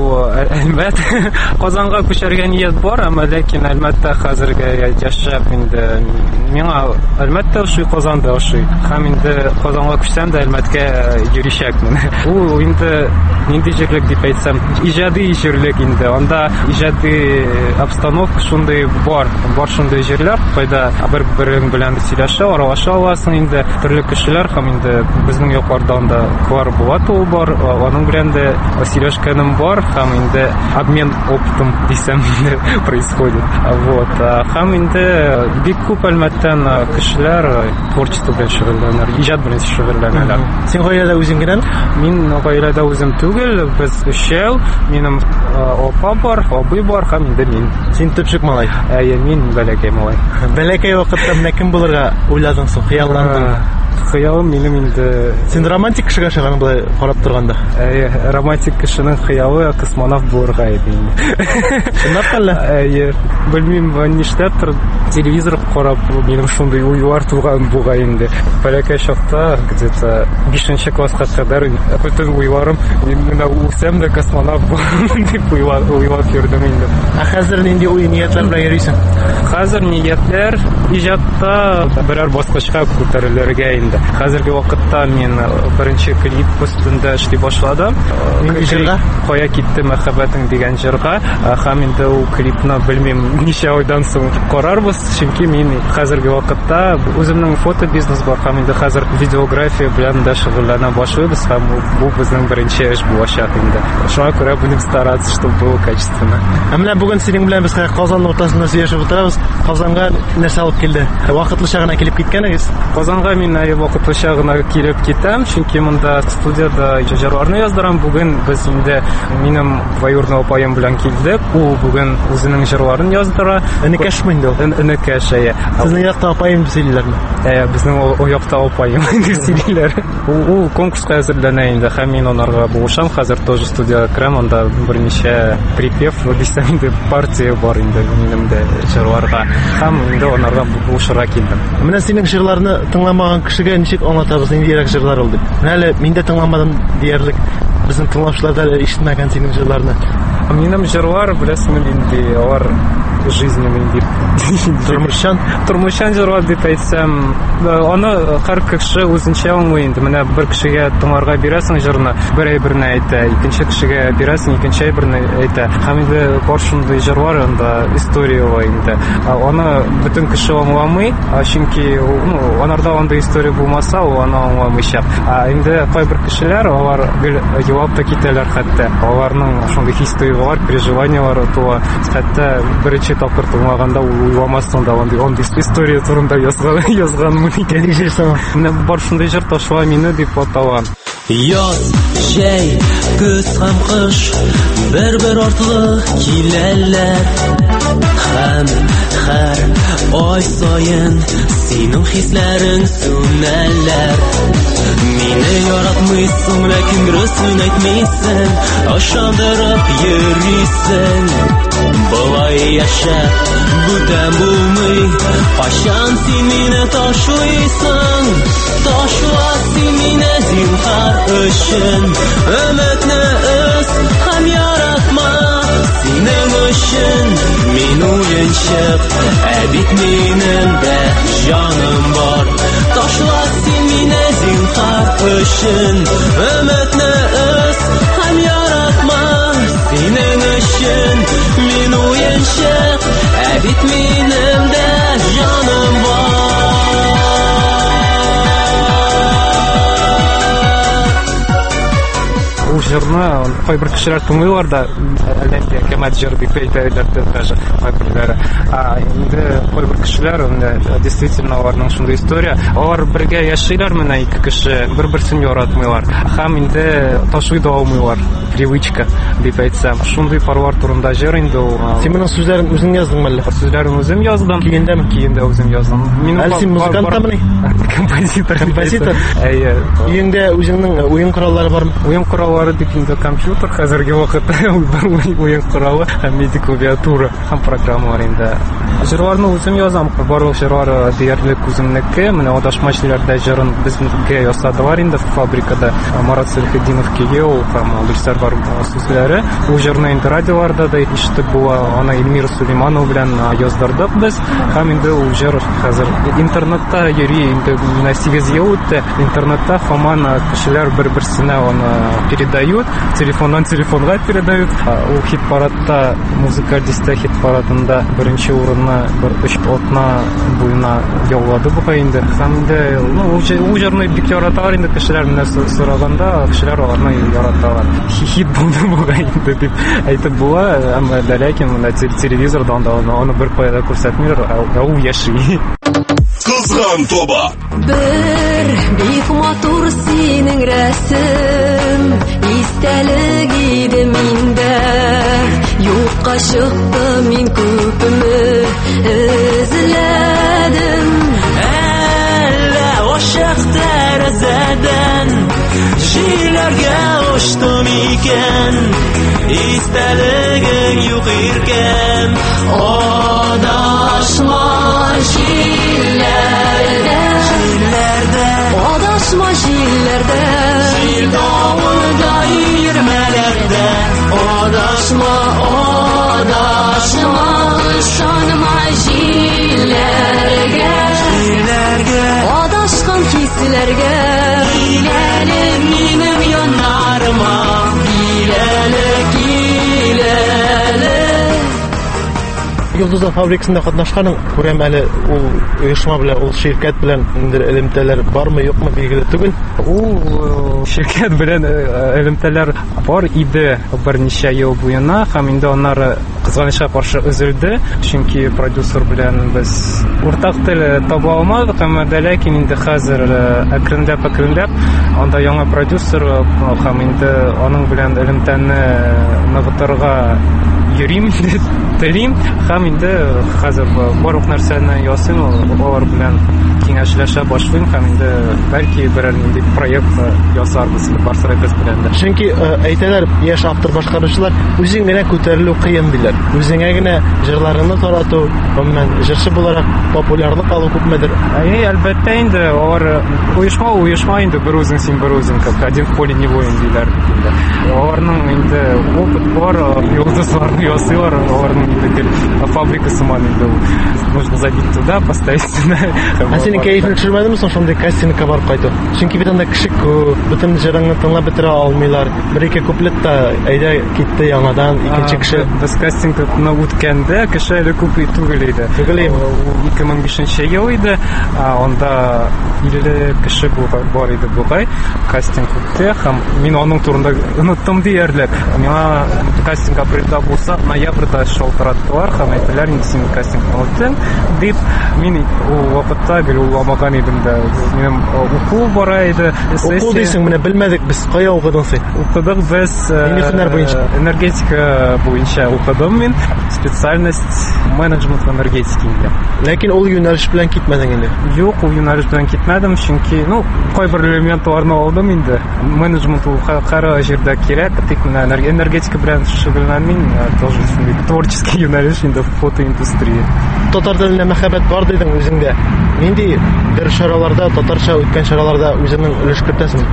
Әлмәт Казанга күчәргә ният бар, әмма ләкин Әлмәттә хәзергә яшәп инде миңа Әлмәттә ошый, Казанда ошый. Һәм инде Казанга күчсәм дә Әлмәткә йөришәкмен. Ул инде нинди җирлек дип әйтсәм, иҗади җирлек инде. Анда иҗади обстановка шундый бар шундый җирләр, кайда бер-берең белән сөйләшә, аралаша аласың инде. Төрле кешеләр һәм инде безнең якларда анда Клар Булат ул бар, аның белән дә сөйләшкәнем бар, һәм инде обмен опытом дисәм инде происходит. Вот. Һәм инде бик күп Әлмәттән кешеләр творчество белән шөгыльләнәләр, иҗат белән шөгыльләнәләр. Син гаиләдә үзең генә? Мин гаиләдә үзем түгел, без өчәү, минем апа бар, абый бар һәм инде мин. Син төпчек малай. Мин бәләкәй малай. Бәләкәй вакытта менә кем булырга уйладың соң, хыялландың? Хыялым минем инде... Син романтик кешегә чыган булай карап торганда. Романтик кешенең хыялы космонавт булырга иде инде. Шундый әллә? Белмим, нишләптер телевизор карап минем шундый уйлар туган булган инде. Бәләкәй чакта, где-то 5нче класска кадәр бүтән уйларым менә үсәм дә космонавт булам дип уйлап йөрдем инде. Хәзер нинди уй ниятләр белән йөрисең? Хәзер ниятләр иҗатта берәр баскычка күтәрелергә инде. Хәзерге вакытта мин беренче клип өстендә эшли башладым. Кая китте мәхәббәтең дигән җырга. Һәм инде ул клипны белмим ничә айдан соң карарбыз, чөнки мин хәзерге вакытта үземнең фото бизнес бар һәм инде хәзер видеография белән дә шөгыльләнә башлыйбыз һәм бу безнең беренче эш булачак инде. Шуңа күрә будем стараться, чтобы было качественно. Менә бүген синең белән без Казан ортасында сөйләшеп утырабыз. Казанга нәрсә алып килде? Вакытлыча гына килеп киткәнегез? Казанга мин вакытлыча гына килеп китәм, чөнки монда студияда җырларны яздырам. Бүген без инде минем двоюродный апаем белән килдек. Ул бүген үзенең җырларын яздыра. Энекәшме инде ул? Энекәш. Сезнең якта апаем дип сөйлиләрме? Безнең ул якта апаем дип сөйлиләр. Ул конкурска әзерләнә инде һәм мин анарга булышам. Хәзер тоже студияга керәм, анда берничә припев дисәм инде партия бар инде минем дә җырларга. Һәм инде анарга булышырга килдем. Менә синең җырларны тыңламаган кешегә ничек аңлатабыз ниндирәк җырлар ул дип? Әле мин дә тыңламадым диярлек. Безнең тыңлаучылар да ишетмәгән синең җырларны. Минем җырлар беләсеңме инде, алар жизненный дип. Тормышчан җырлар дип әйтсәм, аны һәр кеше үзенчә аңлый инде. Менә бер кешегә тыңларга бирәсең җырны, бер әйберне әйтә, икенче кешегә бирәсең, икенче әйберне әйтә. Һәм инде бар шундый җырлар, анда история бар инде. Аны бөтен кеше аңламый, чөнки анарда андай история булмаса, ул аны аңламыйча. Инде кайбер кешеләр алар елап та китәләр хәтта. Аларның шундый хис-тойгылар, переживаниялар туа. Хәтта беренче тапкыр тыңлаганда уйламассың да андый история турында язганмын икән. Менә бар шундый җыр ташла мине дип аталган. Яз, җәй, көз һәм кыш бер-бер артлы киләләр. Һәм һәр ай саен синең хисләрең сүнәләр. Мине яратмыйсың, ләкин дөресен әйтмисең, ышандырып йөрисең. Болай яшәп бүтән булмый, качан син мине ташлыйсың? Ташла син мине зинһар өчен, өметне үз һәм яратма. Синең өчен мин уенчык, ә бит минем дә җаным бар. Ташла син мине зинһар өчен, өметне үз һәм яратма. Синең өчен мин уенчык, ә бит минем дә җаным бар. Ул җырны кайбер кешеләр тыңлыйлар да, әллә кемәт җыр дип әйтәләр даже кайберләре. Инде кайбер кешеләр действительно аларның шундый история. Алар бергә яшиләр, менә ике кеше, бер-берсен яратмыйлар. Һәм инде ташлый да алмыйлар. Привычка дип әйтсәм. Шундый парлар турында җыр инде ул. Син моның сүзләрен үзең яздыңмы әллә? Сүзләрен үзем яздым. Киендәме? Киендә үзем яздым. Әле син музыкантмы? Композитор. Әйе. Өеңдә үзеңнең уен кораллары бармы? Уен кораллары дип инде компьютер хәзерге вакытта уен коралы һәм медик клавиатура һәм программалар инде. Җырларны үзем язам. Барлык җырлар диярлек үземнеке. Менә адашма җирләрдә җырын безнеке ясадылар инде фабрикада. Марат Сәлихетдинов кигән һәм Гөлсар бар сүзләре. Ул җырны инде радиоларда да ишетеп була. Аны Илмир Сулейманов белән яздырдык без. Һәм инде ул җыр хәзер интернетта йөри. Инде 8 ел үтте. Интернетта һаман кешеләр бер-берсенә аны передают. Телефоннан телефонга передают. Ул хит-парадта, музыкаль дистә хит-парадында беренче урынны 3 атна буена яулады бу инде. Һәм инде ул җырны бик яраталар инде кешеләр менә сораганда, кешеләр аларны яраталар. Хит булды бу инде дип әйтеп була, әмма ләкин менә телевизордан да аны бер пайда күрсәтмиләр, ул яши. Кызган тоба. Бер бик матур синең рәсем, истәлек иде миндә. Юкка чыкты, мин күпме эзләдем. Әллә ашык тәрәзәдән җилләргә очтым икән, истәлегең юк иркәм. Адашма җилләрдә, адашма җилләрдә, җил давылда йөрмәләрдә. Адашма, адашма, ышанма җилләргә, адашкан киселәргә. Киләле минем яннарыма, киләле, киләле. Йолдызлар фабрикасында катнашканың, күрәм әле ул оешма белән, ул ширкәт белән инде элемтәләр бармы, юкмы билгеле түгел. Ул ширкәт белән элемтәләр бар иде берничә ел буена, һәм инде аннары кызганычка каршы өзелде, чөнки продюсер белән без уртак тел таба алмадык, һәм ләкин инде хәзер әкренләп анда яңа продюсер һәм инде аның белән элемтәне ныгытырга йөрим, телим, һәм инде хәзер барлык нәрсәне ясыйм, алар белән киңәшләшә башлыйм, һәм инде бәлки берәр нинди проект ясарбыз Барсарайбыз белән дә. Чөнки әйтәләр, яшь автор башкаручылар үзең генә күтәрелү кыен диләр. Үзеңә генә җырларыңны тарату, гомумән җырчы буларак популярлык алу күпмедер? Әлбәттә инде, алар оешма инде бер үзең син бер үзең, как один в поле не воин диләр. Аларның инде опыт бар, йолдызларны ясыйлар, аларның инде фабрика сыман инде. Нужно забить туда, поставить сюда. Синең кәефне төшермәдеңме соң шундый кастингка барып кайту? Чөнки бит анда кеше күп, бөтен җырыңны тыңлап бетерә алмыйлар. Бер-ике куплетта әйдә китте яңадан, икенче кеше. Без кастингны үткәндә кеше әле күп түгел иде. 2005 ел иде, анда 50 кеше бар иде бугай. Кастинг үтте, һәм мин аның турында оныттым диярлек. Миңа кастинг апрельдә булса, ноябрьдә шалтыраттылар, һәм әйттеләр, инде син кастингны үттең дип. Мин ул вакытта гел уйламаган идем дә. Минем уку бара иде. Уку дисең, менә белмәдек без, кая укыдың син? Укыдык без энергетика буенча укыдым мин. Специальность менеджмент энергетики инде. Ләкин ул юнәлеш белән китмәдең инде. Юк, ул юнәлеш белән китмәдем. килмәдем, чөнки, кайбер элементларны алдым инде. Менеджмент ул кара җирдә кирәк, тик менә энергетика белән шөгыльләнмим, тоже творческий юнәлеш инде фотоиндустрия. Татар теленә мәхәббәт бар дидең үзеңдә. Нинди бер чараларда, татарча үткән чараларда үзеңнең өлеш кертәсең?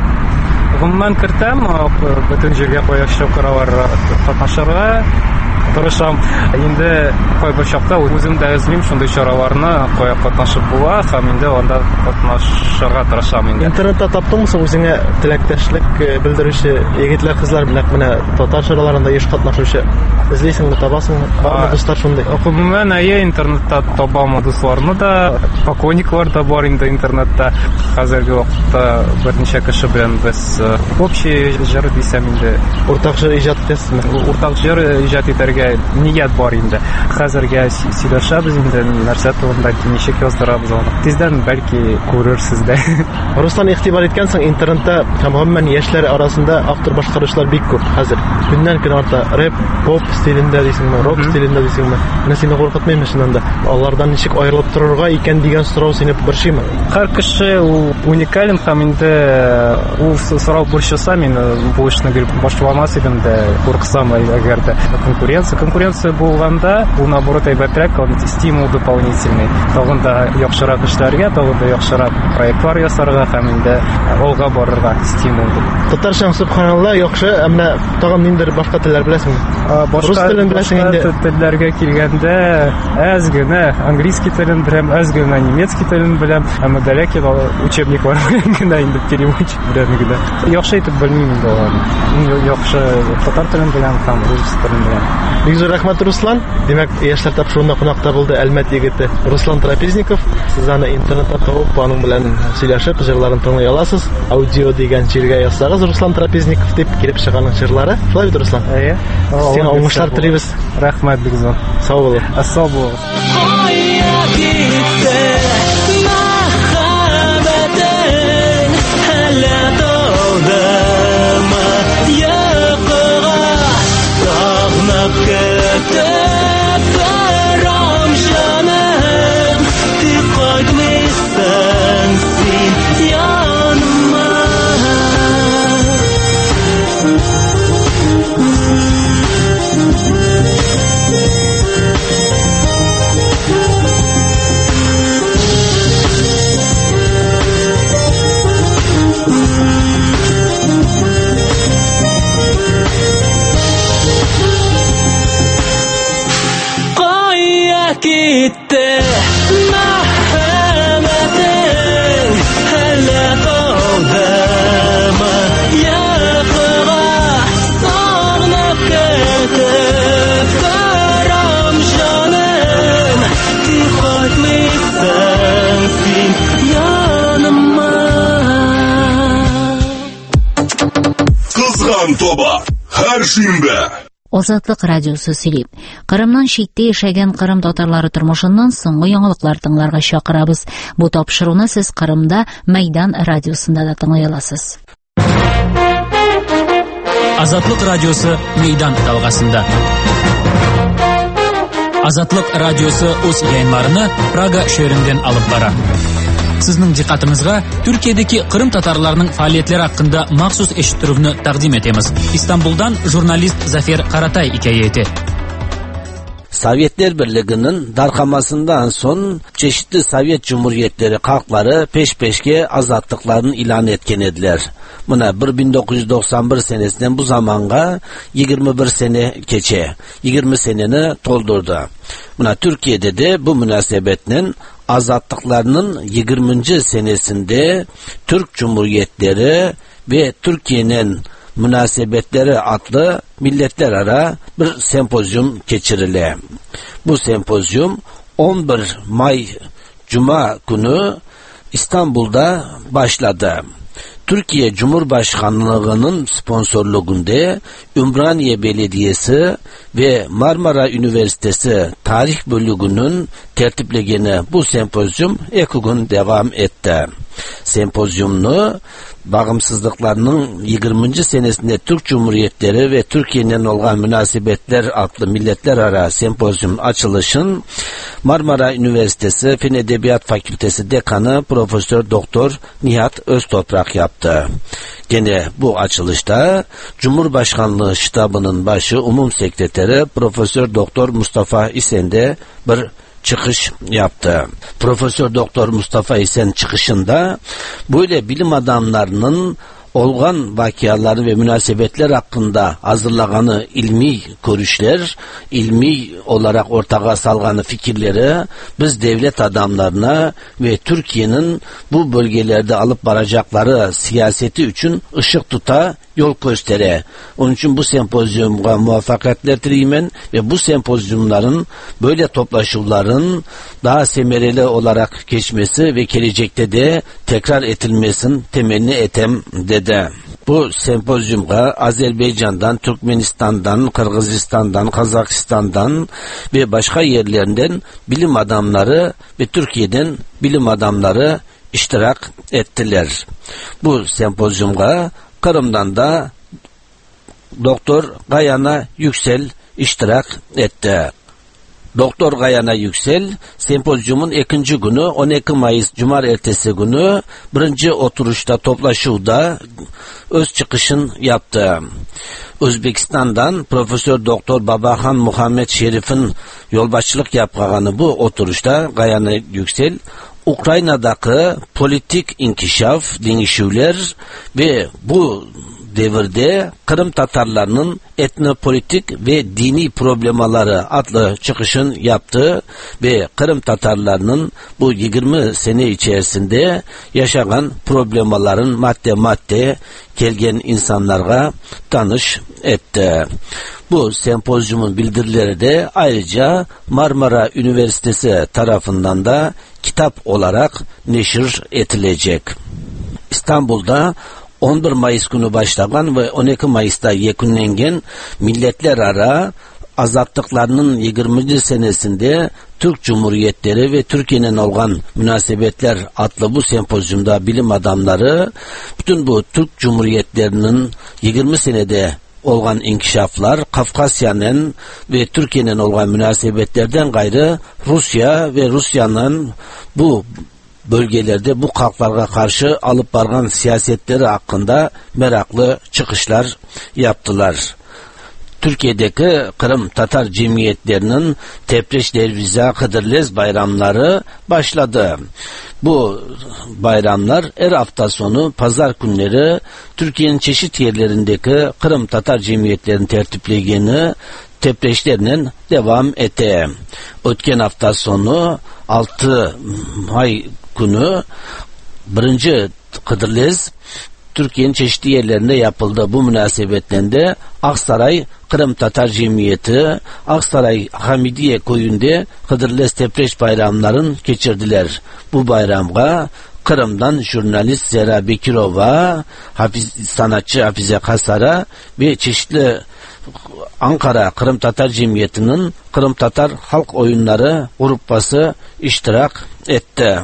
Гомумән кертәм, бөтен җиргә куячак каралар катнашырга тырышам. Инде кайбер чакта үзем дә эзлим шундый чараларны, катнашып була, һәм инде анда катнашырга тырышам инде. Интернетта таптыңмы соң үзеңә теләктәшлек белдерүче егетләр, кызлар белән менә татар чараларында еш катнашучы эзлисеңме, табасыңмы? Бармы дуслар шундый? Гомумән интернетта табам дусларны да, поклонниклар да бар инде интернетта. Хәзерге вакытта берничә кеше белән без общий җыр дисәм инде, уртак җыр иҗат итәсезме? Уртак җыр иҗат итәргә ният бар инде. Хәзергә сөйләшәбез инде, нәрсә турында ничек яздырабыз аны. Тиздән бәлки күрерсез дә. Руслан, игътибар иткәнсең, интернетта һәм гомумән яшьләр арасында автор башкаручылар бик күп хәзер. Көннән-көн арта рэп, поп стилендә дисеңме, рок стилендә дисеңме? Менә сине куркытмыймы шунда? Алардан ничек аерылып торырга икән дигән сорау сине борчыймы? Һәр кеше уникален һәм инде ул сорау борчыса, мин бу эшне башламас идем дә, курксам әгәр дә. Конкуренция булганда, ул наоборот әйбәтрәк, ул стимул дополнительный. Тагын да яхшырак эшләргә, тагын да яхшырак проектлар ясарга һәм инде алга барырга стимул. Татарча субханалла яхшы, әмма тагын ниндидер башка телләр беләсеңме? Рус телен беләсең инде. Телләргә килгәндә әз генә английский телен беләм, әз генә немецкий телен беләм, әмма дәләки учебниклар генә инде переводчик белән генә. Яхшы итеп белмим инде аларны. Яхшы татар телен беләм һәм рус телен беләм. Бик зур рәхмәт, Руслан. Димәк, яшьләр тапшыруында кунакта булды Әлмәт егете Руслан Трапезников. Сез аны интернетта табып, аның белән сөйләшеп, җырларын тыңлый аласыз. Аудио дигән җиргә язсагыз, Руслан Трапезников дип килеп чыганың җырлары. Шулай бит, Руслан? Сиңа уңышлар телибез. Рәхмәт бик зур. Сау бул. Сау бул. Gitti merhametin hele doğdama yakıra sağlık ketip karam canım dikkatlisin sin yanıma Kızgan Toba her şimbe Азатлык радиосы сөйләп, Кырымнан читтә яшәгән Кырым татарлары тормышыннан соңгы яңалыклар тыңларга чакырабыз. Бу тапшыруны сез Кырымда Майдан радиосында да тыңлый аласыз. Азатлык радиосы Майдан талгасында. Азатлык радиосы үз яйыннарны Прага шәһәреннән алып бара. Сезнең диққатыгызга Төркиядәге Кырым татарларының фәалиятләре хакында махсус эшиттүрүне тәкъдим итәбез. Истанбулдан журналист Зафер Каратай хикаяте. Sovyetler Birliği'nin darkamasından son çeşitli Sovyet Cumhuriyetleri halkları peş peşke azatlıklarını ilan etken ediler. Buna 1991 senesinden bu zamanga 21 sene geçe, 20 seneni toldurdu. Buna Türkiye'de de bu münasebetle azatlıklarının 20. senesinde Türk Cumhuriyetleri ve Türkiye'nin münasebetleri adlı milletler ara bir sempozyum geçirildi. Bu sempozyum 11 May Cuma günü İstanbul'da başladı. Türkiye Cumhurbaşkanlığı'nın sponsorluğunda Ümraniye Belediyesi ve Marmara Üniversitesi Tarih Bölümünün tertiplegeni bu sempozyum 2 gün devam etti. Sempozyumunu bağımsızlıklarının 20. senesinde Türk Cumhuriyetleri ve Türkiye'nin olan münasebetler adlı milletler ara sempozyum açılışın Marmara Üniversitesi Fen Edebiyat Fakültesi Dekanı Profesör Doktor Nihat Öztoprak yaptı. Gene bu açılışta Cumhurbaşkanlığı Ştabı'nın başı Umum Sekreteri Profesör Doktor Mustafa İsen de bir çıkış yaptı. Profesör Doktor Mustafa İsen çıkışında böyle bilim adamlarının olgan vakiaları ve münasebetler hakkında hazırlaganı ilmi görüşler, ilmi olarak ortağa salganı fikirleri biz devlet adamlarına ve Türkiye'nin bu bölgelerde alıp varacakları siyaseti için ışık tuta, yol göstere. Onun için bu sempozyumga muvaffakiyetler dileyim ve bu sempozyumların böyle toplaşımların daha semereli olarak geçmesi ve gelecekte de tekrar edilmesini temenni etem dedi. Bu sempozyumga Azerbaycan'dan, Türkmenistan'dan, Kırgızistan'dan, Kazakistan'dan ve başka yerlerinden bilim adamları ve Türkiye'den bilim adamları iştirak ettiler. Bu sempozyumga Kırım'dan da Doktor Gayana Yüksel iştirak etti. Doktor Gayana Yüksel sempozyumun 2. günü 12 Mayıs Cumar ertesi günü birinci oturuşta toplaşıda öz çıkışın yaptı. Özbekistan'dan Profesör Doktor Babahan Muhammed Şerif'in yolbaşçılık yapağını bu oturuşta Gayana Yüksel Ukrayna'daki politik inkişaf, değişimler ve bu devirde Kırım Tatarlarının etnopolitik ve dini problemaları adlı çıkışın yaptı ve Kırım Tatarlarının bu 20 sene içerisinde yaşanan problemaların madde gelgen insanlarga tanış etti. Bu sempozyumun bildirileri de ayrıca Marmara Üniversitesi tarafından da kitap olarak neşir edilecek. İstanbul'da 11 Mayıs günü başlayan ve 12 Mayıs'ta yekunlengen milletler ara azatlıklarının 20. senesinde Türk Cumhuriyetleri ve Türkiye'nin olan münasebetler adlı bu sempozyumda bilim adamları bütün bu Türk Cumhuriyetlerinin 20 senede olan inkişaflar, Kafkasya'nın ve Türkiye'nin olan münasebetlerden gayrı Rusya ve Rusya'nın bu bölgelerde bu halklara karşı alıp bargan siyasetleri hakkında meraklı çıkışlar yaptılar. Türkiye'deki Kırım Tatar cemiyetlerinin Tepreş Derviza Kıdırlez bayramları başladı. Bu bayramlar her hafta sonu pazar günleri Türkiye'nin çeşitli yerlerindeki Kırım Tatar cemiyetlerinin tertiplegeni tepreşlerinin devam ete. Ötken hafta sonu 6 May günü 1. Kıdırlez Türkiye'nin çeşitli yerlerinde yapıldı. Bu münasebetle Aksaray Kırım Tatar Cemiyeti Aksaray Hamidiye köyünde Kıdırlez Tepreş bayramların geçirdiler. Bu bayramga Kırım'dan jurnalist Zera Bekirova, sanatçı Hafize Kasara ve çeşitli Ankara Kırım Tatar Cemiyeti'nin Kırım Tatar Halk Oyunları grupası iştirak etti.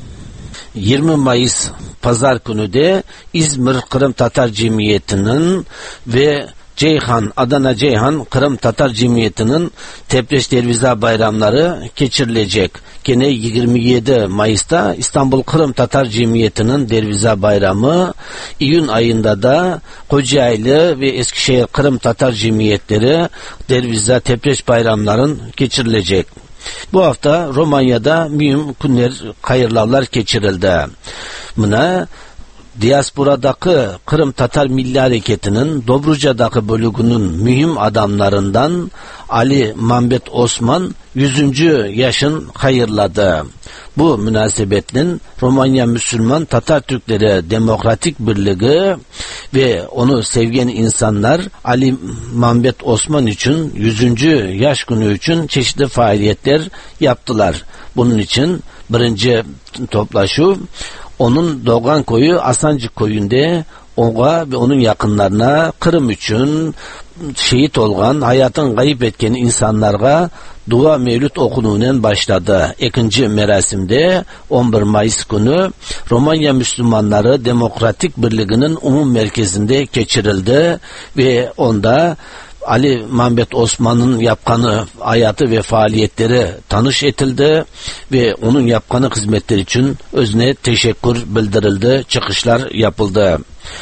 20 Mayıs Pazar günü de İzmir Kırım Tatar Cemiyeti'nin ve Adana Ceyhan Kırım Tatar Cemiyeti'nin Tepreş Derviza bayramları geçirilecek. Gene 27 Mayıs'ta İstanbul Kırım Tatar Cemiyeti'nin Derviza bayramı, İyun ayında da Kocaeli ve Eskişehir Kırım Tatar Cemiyetleri Derviza Tepreş bayramların geçirilecek. Bu hafta Romanya'da mühim günler, hayırlar geçirildi. Buna diasporadaki Kırım Tatar Milli Hareketi'nin Dobruca'daki bölüğünün mühim adamlarından Ali Mambet Osman 100. yaşın hayırladı. Bu münasebetle Romanya Müslüman Tatar Türkleri Demokratik Birliği ve onu sevgen insanlar Ali Mambet Osman için 100. yaş günü için çeşitli faaliyetler yaptılar. Bunun için birinci toplaşım onun doğan koyu Asancık köyünde Oğa ve onun yakınlarına Kırım üçün şehit olgan, hayatın kayıp etken insanlarga dua mevlüt okunuğundan başladı. İkinci merasimde 11 Mayıs günü Romanya Müslümanları Demokratik Birliği'nin umum merkezinde geçirildi ve onda Ali Mahmet Osman'ın yapkanı hayatı ve faaliyetleri tanış etildi ve onun yapkanı hizmetleri için özne teşekkür bildirildi, çıkışlar yapıldı.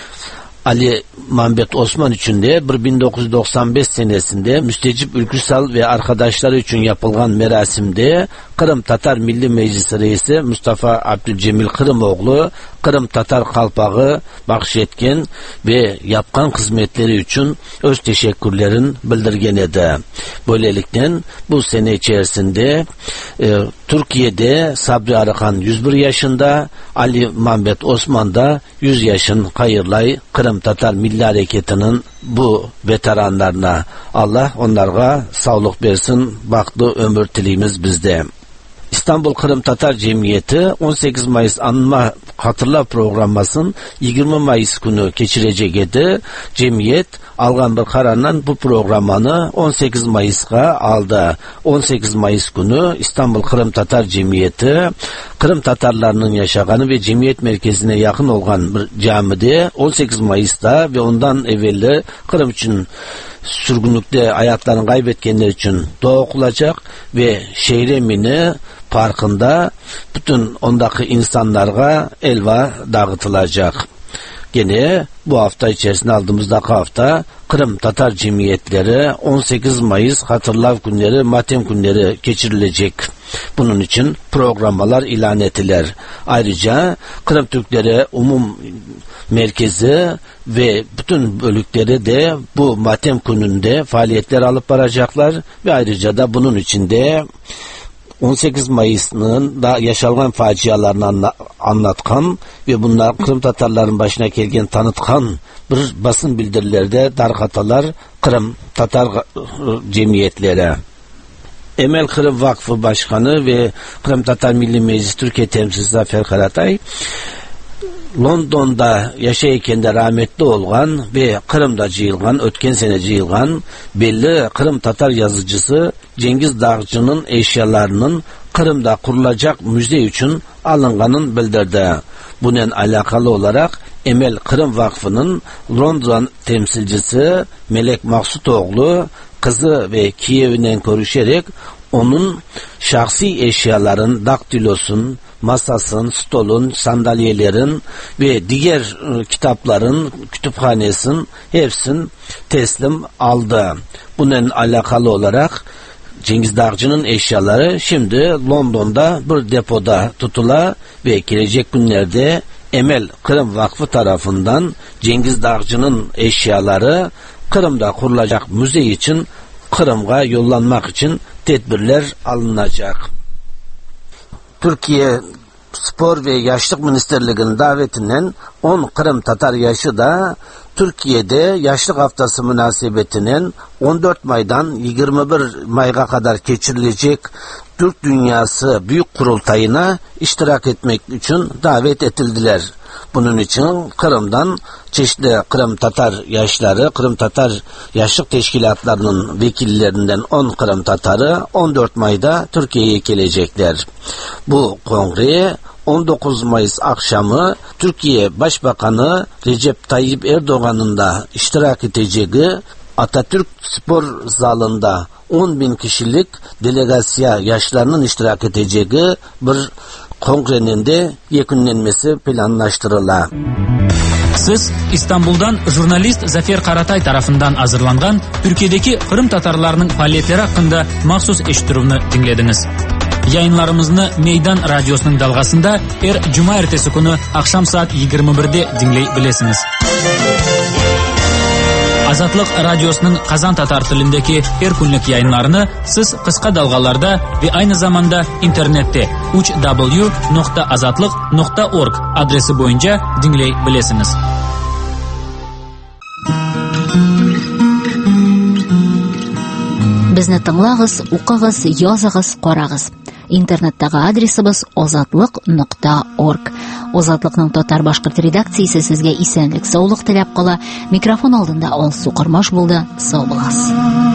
Ali Mahmet Osman için de 1995 senesinde Müstecip Ülküsal ve arkadaşları için yapılan merasimde Kırım Tatar Milli Meclisi Reisi Mustafa Abdülcemil Kırımoğlu Kırım Tatar kalpağı bahşetken ve yapkan hizmetleri için öz teşekkürlerin bildirgen edi. Böylelikle bu sene içerisinde Türkiye'de Sabri Arıkan 101 yaşında, Ali Mahmet Osman da 100 yaşın hayırlay Kırım Tatar Milli Hareketi'nin bu veteranlarına Allah onlara sağlık versin, baktı ömür dileyimiz bizde. İstanbul Kırım Tatar Cemiyeti 18 Mayıs anma hatırla programmasın 20 Mayıs günü geçirecek idi. Cemiyet algan bir kararla bu programını 18 Mayıs'a aldı. 18 Mayıs günü İstanbul Kırım Tatar Cemiyeti Kırım Tatarlarının yaşaganı ve cemiyet merkezine yakın olan bir camide 18 Mayıs'ta ve ondan evveli Kırım için sürgünlükte hayatlarını kaybetkenler için dua okulacak ve şehir emini parkında bütün ondaki insanlarga elva dağıtılacak. Gene bu hafta içerisinde aldığımızdaki hafta Kırım Tatar Cemiyetleri 18 Mayıs hatırlav günleri, matem günleri geçirilecek. Bunun için programlar ilan ettiler. Ayrıca Kırım Türkleri Umum Merkezi ve bütün bölükleri de bu matem gününde faaliyetler alıp varacaklar ve ayrıca da bunun içinde 18 Mayıs'ın da yaşanan facialarını anlatkan ve bunlar Kırım Tatarların başına gelgen tanıtkan bir basın bildirilerde dargatalar Kırım Tatar cemiyetlere. Emel Kırım Vakfı Başkanı ve Kırım Tatar Milli Meclisi Türkiye Temsilcisi Zafer Karatay London'da yaşayken de rahmetli olgan ve Kırım'da cıyılgan, ötken sene cıyılgan belli Kırım Tatar yazıcısı Cengiz Dağcı'nın eşyalarının Kırım'da kurulacak müze için alınganın bildirdi. Bununla alakalı olarak Emel Kırım Vakfı'nın Londra temsilcisi Melek Maksutoğlu kızı ve Kiev'den görüşerek onun şahsi eşyaların, daktilosun, masasın, stolun, sandalyelerin ve diğer kitapların kütüphanesin hepsini teslim aldı. Bununla alakalı olarak Cengiz Dağcı'nın eşyaları şimdi London'da bir depoda tutula ve gelecek günlerde Emel Kırım Vakfı tarafından Cengiz Dağcı'nın eşyaları Kırım'da kurulacak müze için Kırım'a yollanmak için tedbirler alınacak. Türkiye Spor ve Yaşlık Ministerliği'nin davetinden 10 Kırım Tatar yaşı da Türkiye'de Yaşlık Haftası münasebetinden 14 May'dan 21 May'a kadar geçirilecek Türk Dünyası Büyük Kurultayı'na iştirak etmek için davet edildiler. Bunun için Kırım'dan çeşitli Kırım Tatar yaşları, Kırım Tatar yaşlık teşkilatlarının vekillerinden 10 Kırım Tatarı 14 May'da Türkiye'ye gelecekler. Bu kongre 19 Mayıs akşamı Türkiye Başbakanı Recep Tayyip Erdoğan'ın da iştirak edeceği Atatürk Spor Zalında 10.000 kişilik delegasya yaşlarının iştirak edeceği bir kongrenin de yekünlenmesi planlaştırıla. Siz İstanbul'dan jurnalist Zafer Karatay tarafından hazırlangan Türkiye'deki Kırım Tatarlarının faaliyetleri hakkında mahsus eşittiruvni dinlediniz. Yayınlarımızı Meydan Radyosu'nun dalgasında Cuma ertesi günü akşam saat 21'de dinleyebilirsiniz. Azatlık Radyosu'nun Kazan Tatar tilindeki her günlük yayınlarını siz kısa dalgalarda ve aynı zamanda internette www.azatlık.org adresi boyunca dinleyebilirsiniz. Bizni tingлагыз, укыгыз, языгыз, карагыз. Интернеттагы адресыбыз озатлык.org. Озатлыкның татар башкорт редакциясе сезгә исәнлек, саулык теләп кала. Микрофон алдында Алсу Кармаш булды. Сау буласыз.